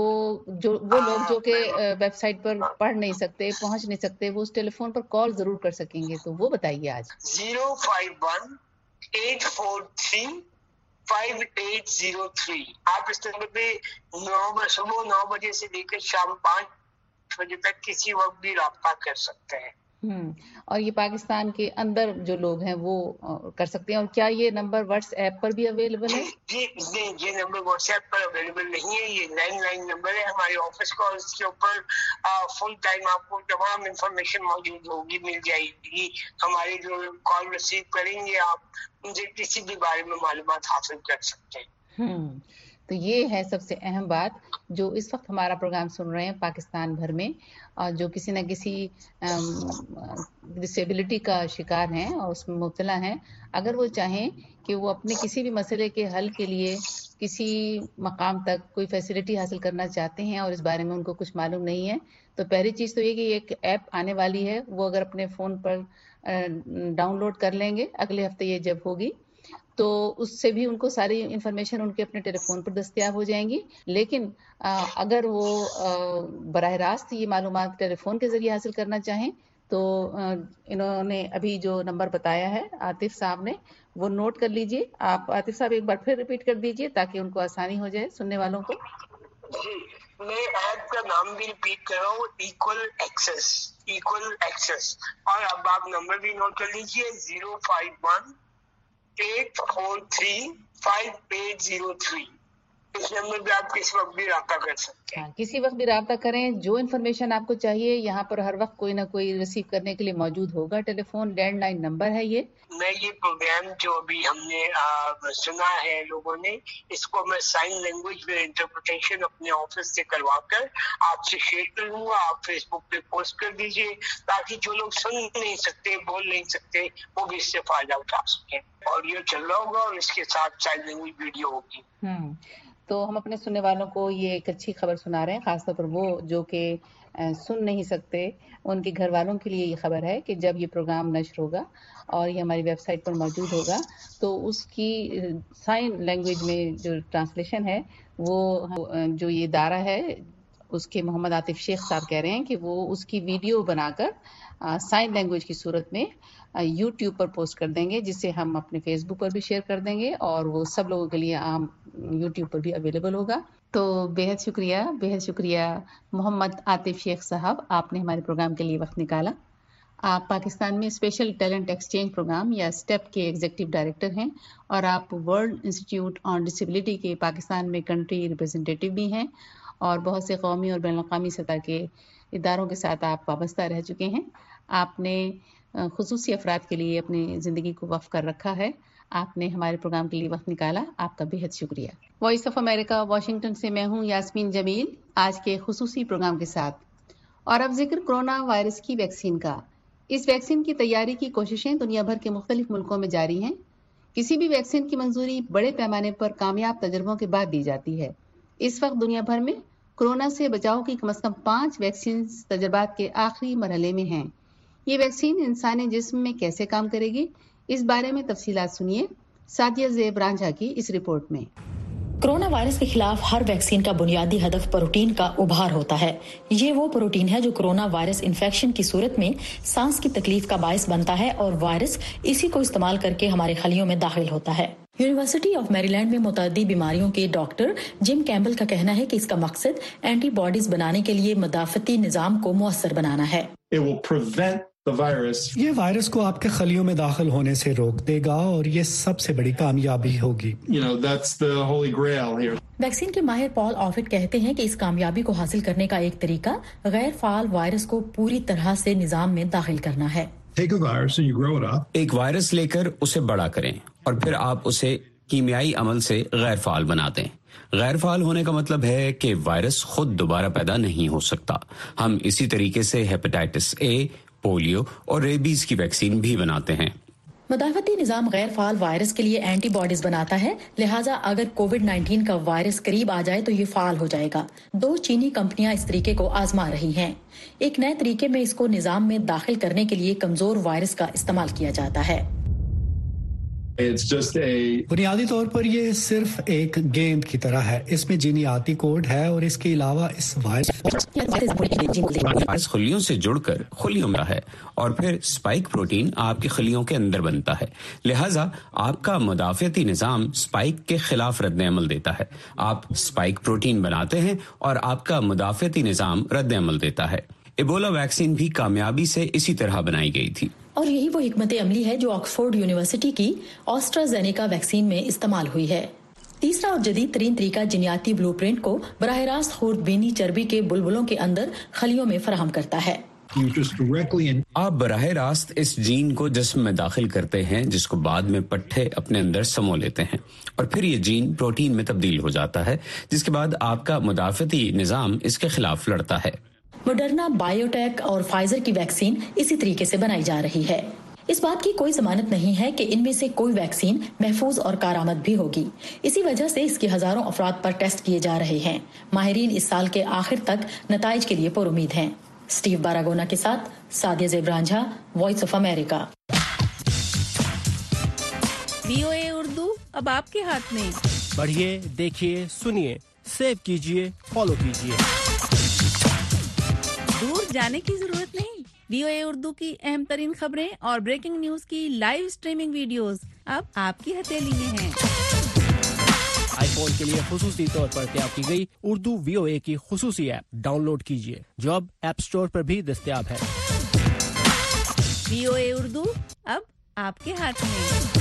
लोग जो कि वेबसाइट पर पढ़ नहीं सकते, पहुंच नहीं सकते, वो उस टेलीफोन पर कॉल जरूर कर सकेंगे, तो वो बताइए आज। 051-843-5803। आप इस नंबर पे सुबह 9 बजे से लेकर शाम 5 बजे तक किसी वक्त भी रब्ता कर सकते हैं। और ये पाकिस्तान के अंदर जो लोग हैं वो कर सकते हैं। और क्या ये नंबर व्हाट्सएप पर भी अवेलेबल है? जी नहीं, ये नंबर व्हाट्सएप पर अवेलेबल नहीं है, ये लैंडलाइन नंबर है हमारे ऑफिस का। इसके ऊपर फुल टाइम आपको तमाम इंफॉर्मेशन मौजूद होगी, मिल जाएगी। हमारे जो कॉल रिसीव करेंगे आप उनसे किसी भी बारे में मालूमात हासिल कर सकते हैं। तो ये है सबसे अहम बात जो इस वक्त हमारा प्रोग्राम सुन रहे हैं पाकिस्तान भर में, और जो किसी न किसी डिसेबिलिटी का शिकार हैं और उसमें मुब्तला हैं। अगर वो चाहें कि वो अपने किसी भी मसले के हल के लिए किसी मकाम तक कोई फैसिलिटी हासिल करना चाहते हैं और इस बारे में उनको कुछ मालूम नहीं है, तो पहली चीज़ तो ये कि एक ऐप आने वाली है, वो अगर अपने फ़ोन पर डाउनलोड कर लेंगे, अगले हफ्ते ये जब होगी तो उससे भी उनको सारी इन्फॉर्मेशन उनके अपने टेलीफोन पर दस्तयाब हो जाएंगी। लेकिन अगर वो बराह रास्त ये मालूमात टेलीफोन के जरिए हासिल करना चाहें तो इन्होंने अभी जो नंबर बताया है आतिफ साहब ने, वो नोट कर लीजिए। आप आतिफ साहब एक बार फिर रिपीट कर दीजिए ताकि उनको आसानी हो जाए सुनने वालों को। जी, मैं ऐप का नाम भी रिपीट कर रहा हूँ, इक्वल एक्सेस। और अब आप नंबर भी नोट कर लीजिए, 051-843-5803। इस नंबर पे आप किसी वक्त भी राब्ता कर सकते हैं। किसी वक्त भी राब्ता करें। जो इन्फॉर्मेशन आपको चाहिए यहाँ पर हर वक्त कोई ना कोई रिसीव करने के लिए मौजूद होगा। टेलीफोन लैंडलाइन नंबर है ये। मैं ये प्रोग्राम जो अभी हमने सुना है लोगों ने, इसको मैं साइन लैंग्वेज में इंटरप्रिटेशन अपने ऑफिस से करवा कर आपसे शेयर कर लूंगा। आप फेसबुक पे पोस्ट कर दीजिए ताकि जो लोग सुन नहीं सकते, बोल नहीं सकते, वो भी इससे फायदा उठा सकें। ऑडियो चल रहा होगा और इसके साथ साइन लैंग्वेज वीडियो होगी। تو ہم اپنے سننے والوں کو یہ ایک اچھی خبر سنا رہے ہیں، خاص طور پر وہ جو کہ سن نہیں سکتے، ان کے گھر والوں کے لیے یہ خبر ہے کہ جب یہ پروگرام نشر ہوگا اور یہ ہماری ویب سائٹ پر موجود ہوگا تو اس کی سائن لینگویج میں جو ٹرانسلیشن ہے وہ جو یہ ادارہ ہے اس کے محمد عاطف شیخ صاحب کہہ رہے ہیں کہ وہ اس کی ویڈیو بنا کر سائن لینگویج کی صورت میں یوٹیوب پر پوسٹ کر دیں گے، جسے ہم اپنے فیس بک پر بھی شیئر کر دیں گے اور وہ سب لوگوں کے لیے عام یوٹیوب پر بھی اویلیبل ہوگا۔ تو بہت شکریہ محمد عاطف شیخ صاحب، آپ نے ہمارے پروگرام کے لیے وقت نکالا۔ آپ پاکستان میں اسپیشل ٹیلنٹ ایکسچینج پروگرام یا اسٹیپ کے ایگزیکٹو ڈائریکٹر ہیں اور آپ ورلڈ انسٹیٹیوٹ آن ڈسیبلٹی کے پاکستان میں کنٹری ریپرزینٹیٹو بھی ہیں اور بہت سے قومی اور بین الاقوامی سطح کے اداروں کے ساتھ آپ وابستہ رہ چکے ہیں۔ آپ نے خصوصی افراد کے لیے اپنی زندگی کو وقف کر رکھا ہے۔ آپ نے ہمارے پروگرام کے لیے وقت نکالا، آپ کا بہت شکریہ۔ وائس آف امریکہ واشنگٹن سے میں ہوں یاسمین جمیل آج کے خصوصی پروگرام کے ساتھ۔ اور اب ذکر کورونا وائرس کی ویکسین کا۔ اس ویکسین کی تیاری کی کوششیں دنیا بھر کے مختلف ملکوں میں جاری ہیں۔ کسی بھی ویکسین کی منظوری بڑے پیمانے پر کامیاب تجربوں کے بعد دی جاتی ہے۔ اس وقت دنیا بھر میں کورونا سے بچاؤ کی کم از کم 5 ویکسین تجربات کے آخری مرحلے میں ہیں۔ یہ ویکسین انسانی جسم میں کیسے کام کرے گی، اس بارے میں تفصیلات سنیے سعدیہ زیب رانجھا کی اس رپورٹ میں۔ کورونا وائرس کے خلاف ہر ویکسین کا بنیادی ہدف پروٹین کا ابھار ہوتا ہے۔ یہ وہ پروٹین ہے جو کورونا وائرس انفیکشن کی صورت میں سانس کی تکلیف کا باعث بنتا ہے اور وائرس اسی کو استعمال کر کے ہمارے خلیوں میں داخل ہوتا ہے۔ یونیورسٹی آف میری لینڈ میں متعدد بیماریوں کے ڈاکٹر جم کیمبل کا کہنا ہے کہ اس کا مقصد اینٹی باڈیز بنانے کے لیے مدافعتی نظام کو مؤثر بنانا ہے۔ یہ وائرس کو آپ کے خلیوں میں داخل ہونے سے روک دے گا اور یہ سب سے بڑی کامیابی ہوگی۔ ویکسین کے ماہر پال آفٹ کہتے ہیں کہ اس کامیابی کو حاصل کرنے کا ایک طریقہ غیر فعال وائرس کو پوری طرح سے نظام میں داخل کرنا ہے۔ ایک وائرس لے کر اسے بڑا کریں اور پھر آپ اسے کیمیائی عمل سے غیر فعال بنا دیں۔ غیر فعال ہونے کا مطلب ہے کہ وائرس خود دوبارہ پیدا نہیں ہو سکتا۔ ہم اسی طریقے سے ہیپاٹائٹس اے، پولیو اور ریبیز کی ویکسین بھی بناتے ہیں۔ مدافعتی نظام غیر فعال وائرس کے لیے اینٹی باڈیز بناتا ہے، لہٰذا اگر کووڈ-19 کا وائرس قریب آ جائے تو یہ فعال ہو جائے گا۔ 2 چینی کمپنیاں اس طریقے کو آزما رہی ہیں۔ ایک نئے طریقے میں اس کو نظام میں داخل کرنے کے لیے کمزور وائرس کا استعمال کیا جاتا ہے۔ بنیادی طور پر یہ صرف ایک گیند کی طرح ہے، اس میں جینیاتی کوڈ ہے اور اس کے علاوہ اس وائرس خلیوں سے جڑ کر خلیوں میں ہے اور پھر اسپائک پروٹین آپ کی خلیوں کے اندر بنتا ہے، لہٰذا آپ کا مدافعتی نظام اسپائک کے خلاف رد عمل دیتا ہے۔ آپ اسپائک پروٹین بناتے ہیں اور آپ کا مدافعتی نظام رد عمل دیتا ہے۔ ایبولا ویکسین بھی کامیابی سے اسی طرح بنائی گئی تھی اور یہی وہ حکمت عملی ہے جو آکسفورڈ یونیورسٹی کی آسٹرازینیکا ویکسین میں استعمال ہوئی ہے۔ تیسرا اور جدید ترین طریقہ جینیاتی بلو پرنٹ کو براہ راست خوردبینی چربی کے بلبلوں کے اندر خلیوں میں فراہم کرتا ہے۔ آپ براہ راست اس جین کو جسم میں داخل کرتے ہیں جس کو بعد میں پٹھے اپنے اندر سمو لیتے ہیں اور پھر یہ جین پروٹین میں تبدیل ہو جاتا ہے، جس کے بعد آپ کا مدافعتی نظام اس کے خلاف لڑتا ہے۔ مڈرنا، بائیو ٹیک اور فائزر کی ویکسین اسی طریقے سے بنائی جا رہی ہے۔ اس بات کی کوئی ضمانت نہیں ہے کہ ان میں سے کوئی ویکسین محفوظ اور کارآمد بھی ہوگی، اسی وجہ سے اس کے ہزاروں افراد پر ٹیسٹ کیے جا رہے ہیں۔ ماہرین اس سال کے آخر تک نتائج کے لیے پر امید ہیں۔ اسٹیو باراگونا کے ساتھ Sadia Zeb Ranjha, voice of America. VOA Urdu اب آپ کے ہاتھ میں، پڑھیے، دیکھیے، سنیے، سیو کیجیے، فالو کیجیے، دور جانے کی ضرورت نہیں۔ VOA اردو کی اہم ترین خبریں اور بریکنگ نیوز کی لائیو سٹریمنگ ویڈیوز اب آپ کی ہتھیلی میں ہیں۔ آئی فون کے لیے خصوصی طور پر تیار کی گئی اردو VOA کی خصوصی ایپ ڈاؤن لوڈ کیجیے جو اب ایپ سٹور پر بھی دستیاب ہے۔ VOA اردو اب آپ کے ہاتھ میں۔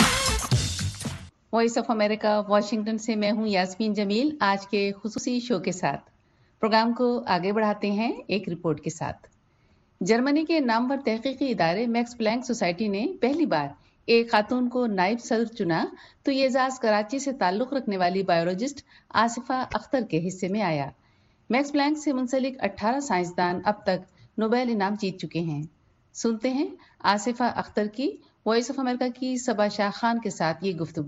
وائس آف امریکہ واشنگٹن سے میں ہوں یاسمین جمیل آج کے خصوصی شو کے ساتھ۔ پروگرام کو آگے بڑھاتے ہیں ایک رپورٹ کے ساتھ۔ جرمنی کے نامور تحقیقی ادارے میکس پلانک سوسائٹی نے پہلی بار ایک خاتون کو نائب صدر چنا تو یہ اعزاز کراچی سے تعلق رکھنے والی بایولوجسٹ آصفہ اختر کے حصے میں آیا۔ میکس پلانک سے منسلک 18 سائنسدان اب تک نوبیل انعام جیت چکے ہیں۔ سنتے ہیں آصفہ اختر کی وائس آف امریکہ کی صبا شاہ خان کے ساتھ یہ گفتگو۔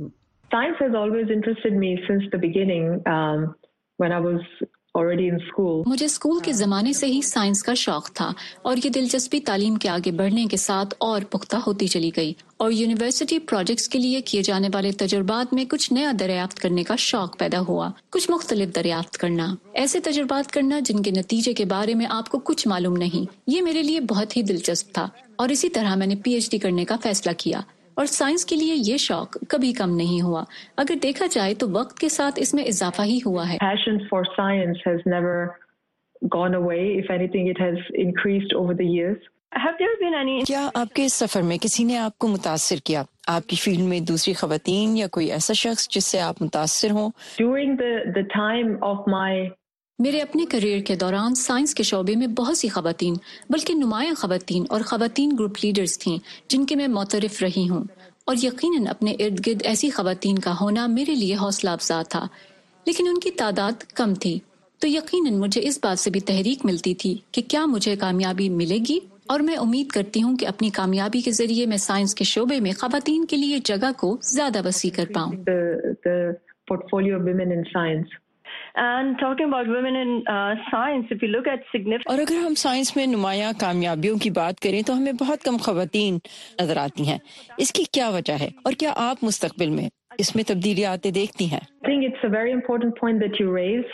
Science has always interested me since the beginning, when I was already in school. मुझे स्कूल के ज़माने से ही साइंस का शौक था और ये दिलचस्पी तालीम के आगे बढ़ने के साथ और पुख्ता होती चली गई और यूनिवर्सिटी प्रोजेक्ट्स के लिए किए जाने वाले तजुर्बात में कुछ नया दरियाफ्त करने का शौक पैदा हुआ, कुछ मुख्तलिफ दरियाफ्त करना, ऐसे तजुर्बात करना जिनके नतीजे के बारे में आपको कुछ मालूम नहीं, ये मेरे लिए बहुत ही दिलचस्प था और इसी तरह मैंने PhD करने का फैसला किया और साइंस के लिए ये शौक कभी कम नहीं हुआ। अगर देखा जाए तो वक्त के साथ इसमें इजाफा ही हुआ है। Passion for science has never gone away. If anything, it has increased over the years. Have there been any? क्या आपके इस सफर में किसी ने आपको मुतासिर किया? आपकी फील्ड में दूसरी खवातीन या कोई ऐसा शख्स जिससे आप मुतासिर हों? During the time of my मेरे अपने करियर के दौरान साइंस के शोबे में बहुत सी खवातीन, बल्कि नुमाया खवातीन और खवातीन ग्रुप लीडर्स थीं जिनके मैं मोतरफ रही हूँ और यकीनन अपने इर्द गिर्द ऐसी खवातीन का होना मेरे लिए हौसला अफजा था, लेकिन उनकी तादाद कम थी, तो यकीनन मुझे इस बात से भी तहरीक मिलती थी कि क्या मुझे कामयाबी मिलेगी और मैं उम्मीद करती हूँ कि अपनी कामयाबी के जरिए मैं साइंस के शोबे में खवातीन के लिए जगह को ज्यादा वसी कर पाऊँ। The portfolio of women in science. And talking about women in science, if you look at significant, और अगर हम साइंस में नुमाया कामयाबियों की बात करें तो हमें बहुत कम खवातीन नजर आती हैं। इसकी क्या वजह है और क्या आप मुस्तकबिल में इसमें तब्दीली आते देखती हैं? I think it's a very important point that you raise.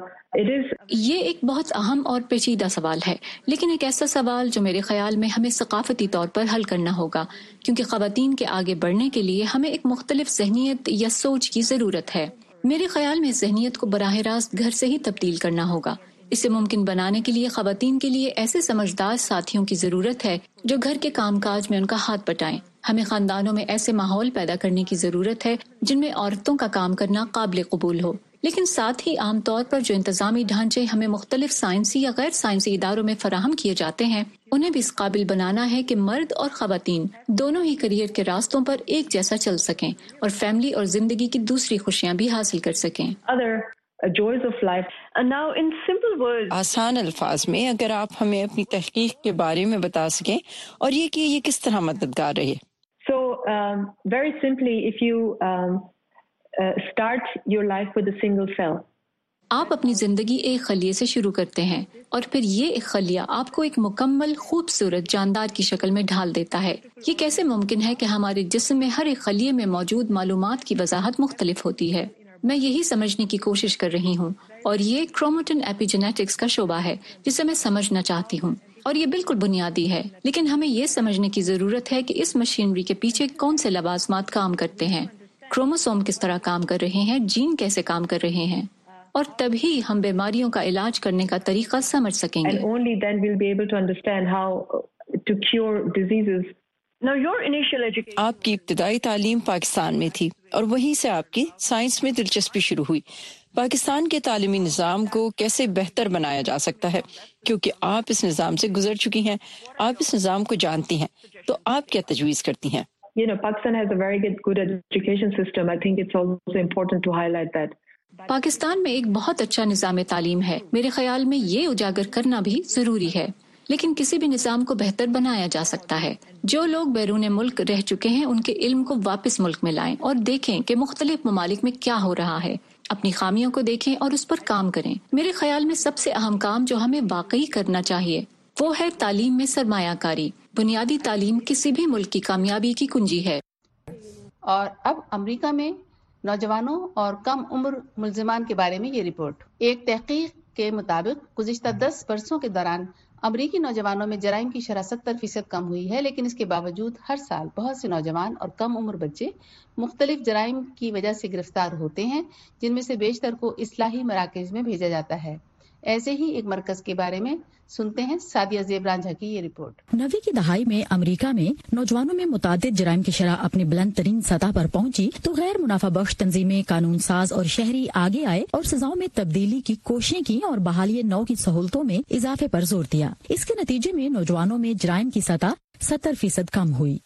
ये एक बहुत अहम और पेचीदा सवाल है, लेकिन एक ऐसा सवाल जो मेरे ख्याल में हमें सकाफती तौर पर हल करना होगा, क्योंकि खवातीन के आगे बढ़ने के लिए हमें एक मुख्तलिफ ज़हनियत या सोच की ज़रूरत है। मेरे ख्याल में ज़हनियत को बराह रास्त घर से ही तब्दील करना होगा। इसे मुमकिन बनाने के लिए खवातीन के लिए ऐसे समझदार साथियों की ज़रूरत है जो घर के कामकाज में उनका हाथ बटाएं। हमें खानदानों में ऐसे माहौल पैदा करने की ज़रूरत है जिनमें औरतों का काम करना काबिल कबूल हो, लेकिन साथ ही आम तौर पर जो इंतजामी ढांचे हमें मुख्तलिफ साइंसी या गैर साइंसी इदारों में फराहम किए जाते हैं, उन्हें भी इस काबिल बनाना है कि मर्द और खवातीन दोनों ही करियर के रास्तों पर एक जैसा चल सकें और फैमिली और जिंदगी की दूसरी खुशियां भी हासिल कर सकें। Joys of life. And now in simple words, आसान अल्फाज में अगर आप हमें अपनी तहकीक के बारे में बता सकें और ये कि ये किस तरह मददगार रही। So very simply, if you start your life with a single cell. आप अपनी जिंदगी एक खलिये से शुरू करते हैं और फिर ये एक खलिया आपको एक मुकम्मल खूबसूरत जानदार की शक्ल में ढाल देता है। ये कैसे मुमकिन है कि हमारे जिस्म में हर एक खलिये में मौजूद मालूमात की वजाहत मुख्तलिफ होती है? मैं यही समझने की कोशिश कर रही हूँ और ये क्रोमैटिन एपिजेनेटिक्स का शोबा है जिसे मैं समझना चाहती हूँ और ये बिल्कुल बुनियादी है, लेकिन हमें ये समझने की जरूरत है कि इस मशीनरी के पीछे कौन से लवाजमात काम करते हैं, क्रोमोसोम किस तरह काम कर रहे हैं, जीन कैसे काम कर रहे हैं, और तभी हम बीमारियों का इलाज करने का तरीका समझ सकेंगे। And only then we'll be able to understand how to cure diseases. Now your initial education. आपकी इब्तिदाई तालीम पाकिस्तान में थी और वहीं से आपकी साइंस में दिलचस्पी शुरू हुई। पाकिस्तान के तालीमी निज़ाम को कैसे बेहतर बनाया जा सकता है, क्योंकि आप इस निज़ाम से गुजर चुकी हैं, आप इस निज़ाम को जानती हैं, तो आप क्या तजवीज़ करती हैं? You know, Pakistan has a very good education system. I think it's also important to highlight that. Pakistan में एक बहुत अच्छा निज़ाम तालीम है। मेरे ख्याल में ये उजागर करना भी जरूरी है, लेकिन किसी भी निज़ाम को बेहतर बनाया जा सकता है। जो लोग बैरून मुल्क रह चुके हैं उनके इल्म को वापस मुल्क में लाएं और देखें कि मुख्तलिफ ममालिक में क्या हो रहा है, अपनी खामियों को देखें और उस पर काम करें। मेरे ख्याल में सबसे अहम काम जो हमें वाकई करना चाहिए वो है तालीम में सरमायाकारी। बुनियादी तालीम किसी भी मुल्क की कामयाबी की कुंजी है। और अब अमेरिका में नौजवानों और कम उम्र मुल्जिमान के बारे में ये रिपोर्ट। एक तहकीक के मुताबिक गुज़िश्ता 10 वर्षों के दौरान अमरीकी नौजवानों में जराइम की शरह 70% कम हुई है, लेकिन इसके बावजूद हर साल बहुत से नौजवान और कम उम्र बच्चे मुख्तलिफ जराइम की वजह से गिरफ्तार होते हैं, जिनमें से बेशतर को इस्लाही मराकज़ में भेजा जाता है। ऐसे ही एक मरकज के बारे में सुनते हैं सादिया ज़ेब रांझा की ये रिपोर्ट। 90 की दहाई में अमेरिका में नौजवानों में मुतादिद जराइम की शरह अपनी बुलंद तरीन सतह पर पहुंची तो गैर मुनाफा बख्श तंजीमें, कानून साज और शहरी आगे आए और सजाओं में तब्दीली की कोशिशें की और बहाली नौ की सहूलतों में इजाफे पर जोर दिया। इसके नतीजे में नौजवानों में जराइम की सतह 70% कम हुई।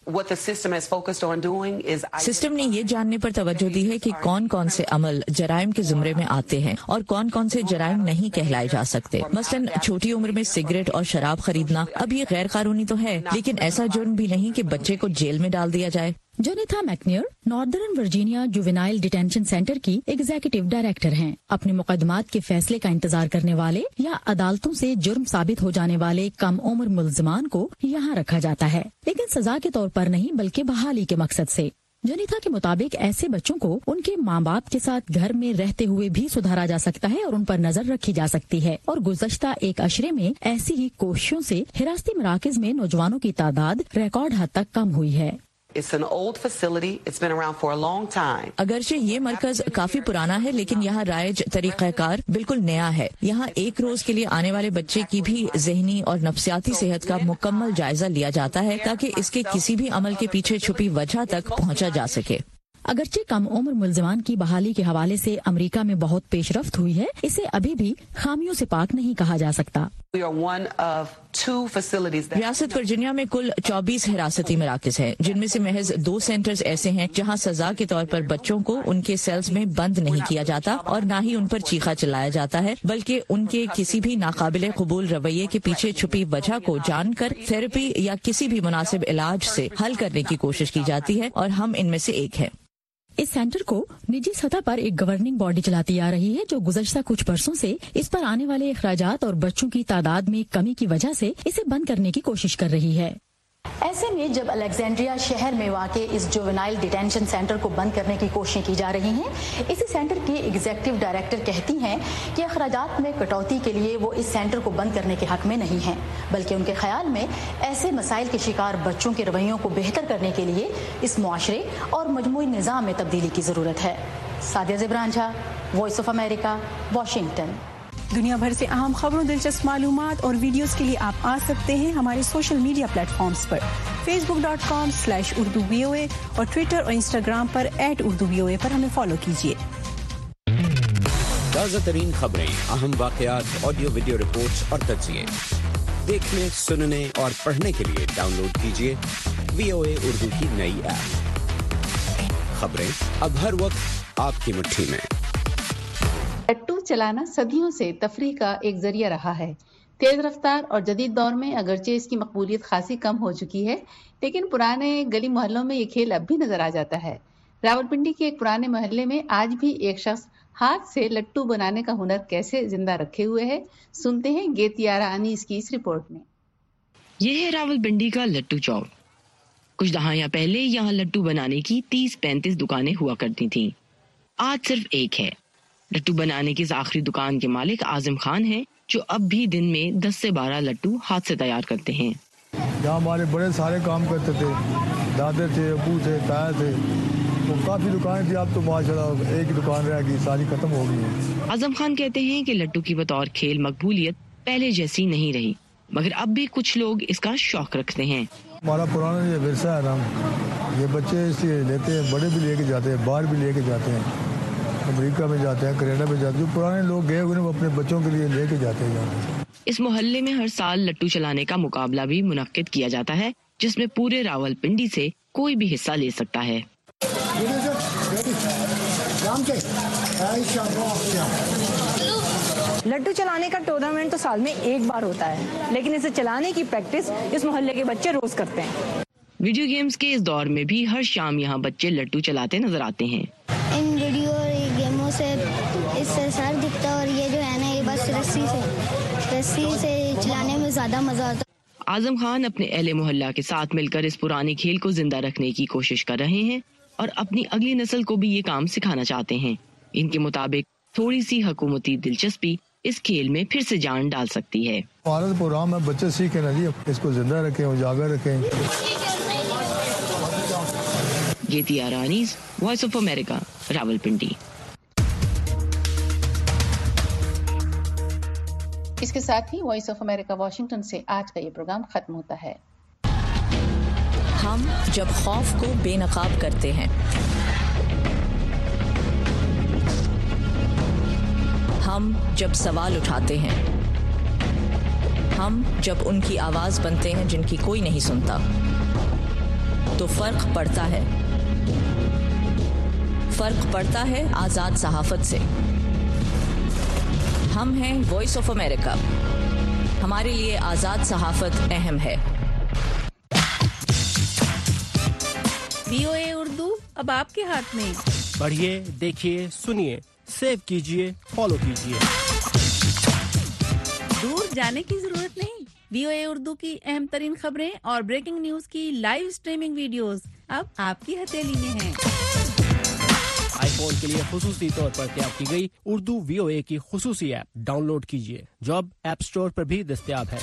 सिस्टम ने ये जानने पर तवज्जो दी है कि कौन कौन से अमल जराइम के जुमरे में आते हैं और कौन कौन से जराइम नहीं कहलाए जा सकते। मसलन छोटी उम्र में सिगरेट और शराब खरीदना अब ये गैर कानूनी तो है, लेकिन ऐसा जुर्म भी नहीं कि बच्चे को जेल में डाल दिया जाए। Jonitha McNeir northern Virginia juvenile detention center की एग्जीक्यूटिव डायरेक्टर हैं। अपने मुकदमात के फैसले का इंतजार करने वाले या अदालतों से जुर्म साबित हो जाने वाले कम उम्र मुल्जिमान को यहाँ रखा जाता है, लेकिन सजा के तौर पर नहीं बल्कि बहाली के मकसद से। जोनिथा के मुताबिक ऐसे बच्चों को उनके माँ बाप के साथ घर में रहते हुए भी सुधारा जा सकता है और उन पर नजर रखी जा सकती है। और गुज़श्ता एक अशरे में ऐसी ही कोशिशों से हिरासती मराकज में नौजवानों की तादाद रिकॉर्ड हद तक कम हुई है। It's an old facility. It's been around for a long time. अगरचे ये मरकज काफी पुराना है, लेकिन यहाँ राइज तरीक़ाकार बिल्कुल नया है। यहाँ एक रोज के लिए आने वाले बच्चे की भी ज़हनी और नफ्सियाती सेहत का मुकम्मल जायजा लिया जाता है ताकि इसके किसी भी अमल के पीछे छुपी वजह तक पहुँचा जा सके। अगरचे कम उम्र मुल्जिमान की बहाली के हवाले से अमेरिका में बहुत पेशरफ्त हुई है, इसे अभी भी खामियों से पाक नहीं कहा जा सकता। रियासत वर्जीनिया में कुल 24 हिरासती मराकज हैं, जिनमें से महज 2 सेंटर्स ऐसे हैं जहां सजा के तौर पर बच्चों को उनके सेल्स में बंद नहीं किया जाता और न ही उन पर चीखा चिल्लाया जाता है, बल्कि उनके किसी भी नाकाबिले कबूल रवैये के पीछे छुपी वजह को जानकर थेरेपी या किसी भी मुनासिब इलाज से हल करने की कोशिश की जाती है, और हम इनमें से एक हैं। इस सेंटर को निजी सतह पर एक गवर्निंग बॉडी चलाती आ रही है, जो गुज़श्ता कुछ बरसों से इस पर आने वाले अखराजात और बच्चों की तादाद में कमी की वजह से इसे बंद करने की कोशिश कर रही है। ऐसे में जब अलेक्जेंड्रिया शहर में वाक़े इस जुवेनाइल डिटेंशन सेंटर को बंद करने की कोशिशें की जा रही हैं, इसी सेंटर की एग्जीक्यूटिव डायरेक्टर कहती हैं कि अखराजात में कटौती के लिए वो इस सेंटर को बंद करने के हक में नहीं हैं, बल्कि उनके ख्याल में ऐसे मसाइल के शिकार बच्चों के रवैयों को बेहतर करने के लिए इस मुआशरे और मजमूई निज़ाम में तब्दीली की ज़रूरत है। Sadia Zibran Jha, voice of America, Washington. दुनिया भर से अहम खबरों, दिलचस्प मालूमात और वीडियोस के लिए आप आ सकते हैं हमारे सोशल मीडिया प्लेटफॉर्म्स पर facebook.com/urdu VOA और ट्विटर और इंस्टाग्राम पर @urdu VOA पर हमें फॉलो कीजिए। ताज़ा तरीन खबरें, अहम वाक़यात, ऑडियो वीडियो रिपोर्ट्स और तज्ज़िये देखने, सुनने और पढ़ने के लिए डाउनलोड कीजिए VOA उर्दू की नई ऐप। खबरें अब हर वक्त आपकी मुट्ठी में। लट्टू चलाना सदियों से तफरीह का एक जरिया रहा है। तेज रफ्तार और जदीद दौर में अगरचे इसकी मकबूलियत खासी कम हो चुकी है, लेकिन पुराने गली मोहल्लों में ये खेल अब भी नजर आ जाता है। रावलपिंडी के एक पुराने मोहल्ले में आज भी एक शख्स हाथ से लट्टू बनाने का हुनर कैसे जिंदा रखे हुए है, सुनते हैं गेतियारा अनीस की इस रिपोर्ट में। यह है रावलपिंडी का लट्टू चौक। कुछ दहाइयां पहले यहाँ लट्टू बनाने की 30-35 दुकानें हुआ करती थीं। आज सिर्फ एक है। लट्टू बनाने की इस आखिरी दुकान के मालिक आजिम खान हैं, जो अब भी दिन में 10 से 12 लट्टू हाथ से तैयार करते हैं। यहाँ हमारे बड़े सारे काम करते थे, दादे थे, अबू थे, ताया थे, तो काफी दुकानें थी। अब तो माशाल्लाह एक दुकान रह गई, सारी खत्म हो गई है। आजम खान कहते हैं कि लट्टू की बतौर खेल मकबूलियत पहले जैसी नहीं रही, मगर अब भी कुछ लोग इसका शौक रखते हैं। हमारा पुराना ये विरसा है ना, ये बच्चे इसलिए लेते हैं, बड़े भी लेके जाते हैं, बाहर भी लेके जाते हैं, अमेरिका में जाते हैं, कनाडा में जाते हैं। जो पुराने लोग गए हुए अपने बच्चों के लिए लेके जाते हैं। इस मोहल्ले में हर साल लट्टू चलाने का मुकाबला भी मुनक्किद किया जाता है, जिसमें पूरे रावलपिंडी से कोई भी हिस्सा ले सकता है। लट्टू चलाने का टूर्नामेंट तो साल में एक बार होता है, लेकिन इसे चलाने की प्रैक्टिस इस मोहल्ले के बच्चे रोज करते हैं। वीडियो गेम्स के इस दौर में भी हर शाम यहाँ बच्चे लट्टू चलाते नजर आते हैं। इन वीडियो गेमों से इससे सर दिखता और ये जो है ना, ये बस रस्सी से चलाने में ज्यादा मजा आता। आजम खान अपने अहले मोहल्ला के साथ मिलकर इस पुराने खेल को जिंदा रखने की कोशिश कर रहे हैं और अपनी अगली नस्ल को भी ये काम सिखाना चाहते हैं। इनके मुताबिक थोड़ी सी हुकूमती दिलचस्पी इस खेल में फिर से जान डाल सकती है। हमारा प्रोग्राम है, बच्चे सीखे ना जी, इसको जिंदा रखें, उजागर रखें। Gitiara Anees, voice of America, Rawalpindi. इसके साथ ही वॉइस ऑफ अमेरिका वाशिंगटन से आज का ये प्रोग्राम खत्म होता है। हम जब खौफ को बेनकाब करते हैं, हम जब सवाल उठाते हैं, हम जब उनकी आवाज बनते हैं जिनकी कोई नहीं सुनता, तो फर्क पड़ता है आजाद सहाफत से। हम हैं वॉइस ऑफ अमेरिका, हमारे लिए आजाद सहाफत अहम है। VOA उर्दू अब आपके हाथ में। पढ़िए, देखिए, सुनिए, सेव कीजिए, फॉलो कीजिए। दूर जाने की जरूरत नहीं। VOA उर्दू की अहम तरीन खबरें और ब्रेकिंग न्यूज की लाइव स्ट्रीमिंग वीडियोस अब आपकी हथेली में हैं। आईफोन के लिए खुसूसी तौर पर तैयार की गई उर्दू VOA की खुसूसी ऐप डाउनलोड कीजिए, जो अब ऐप स्टोर पर भी दस्तयाब है।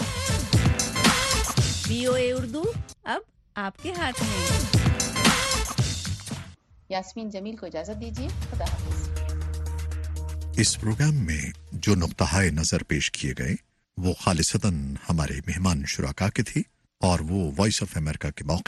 VOA उर्दू अब आपके हाथ में। यास्मीन जमील को इजाजत दीजिए। खुदा हाफिज। इस प्रोग्राम में जो नुक्ताए नजर पेश किए गए वो खालिसतन हमारे मेहमान शुराका के थे और वो वॉइस ऑफ अमेरिका के मौके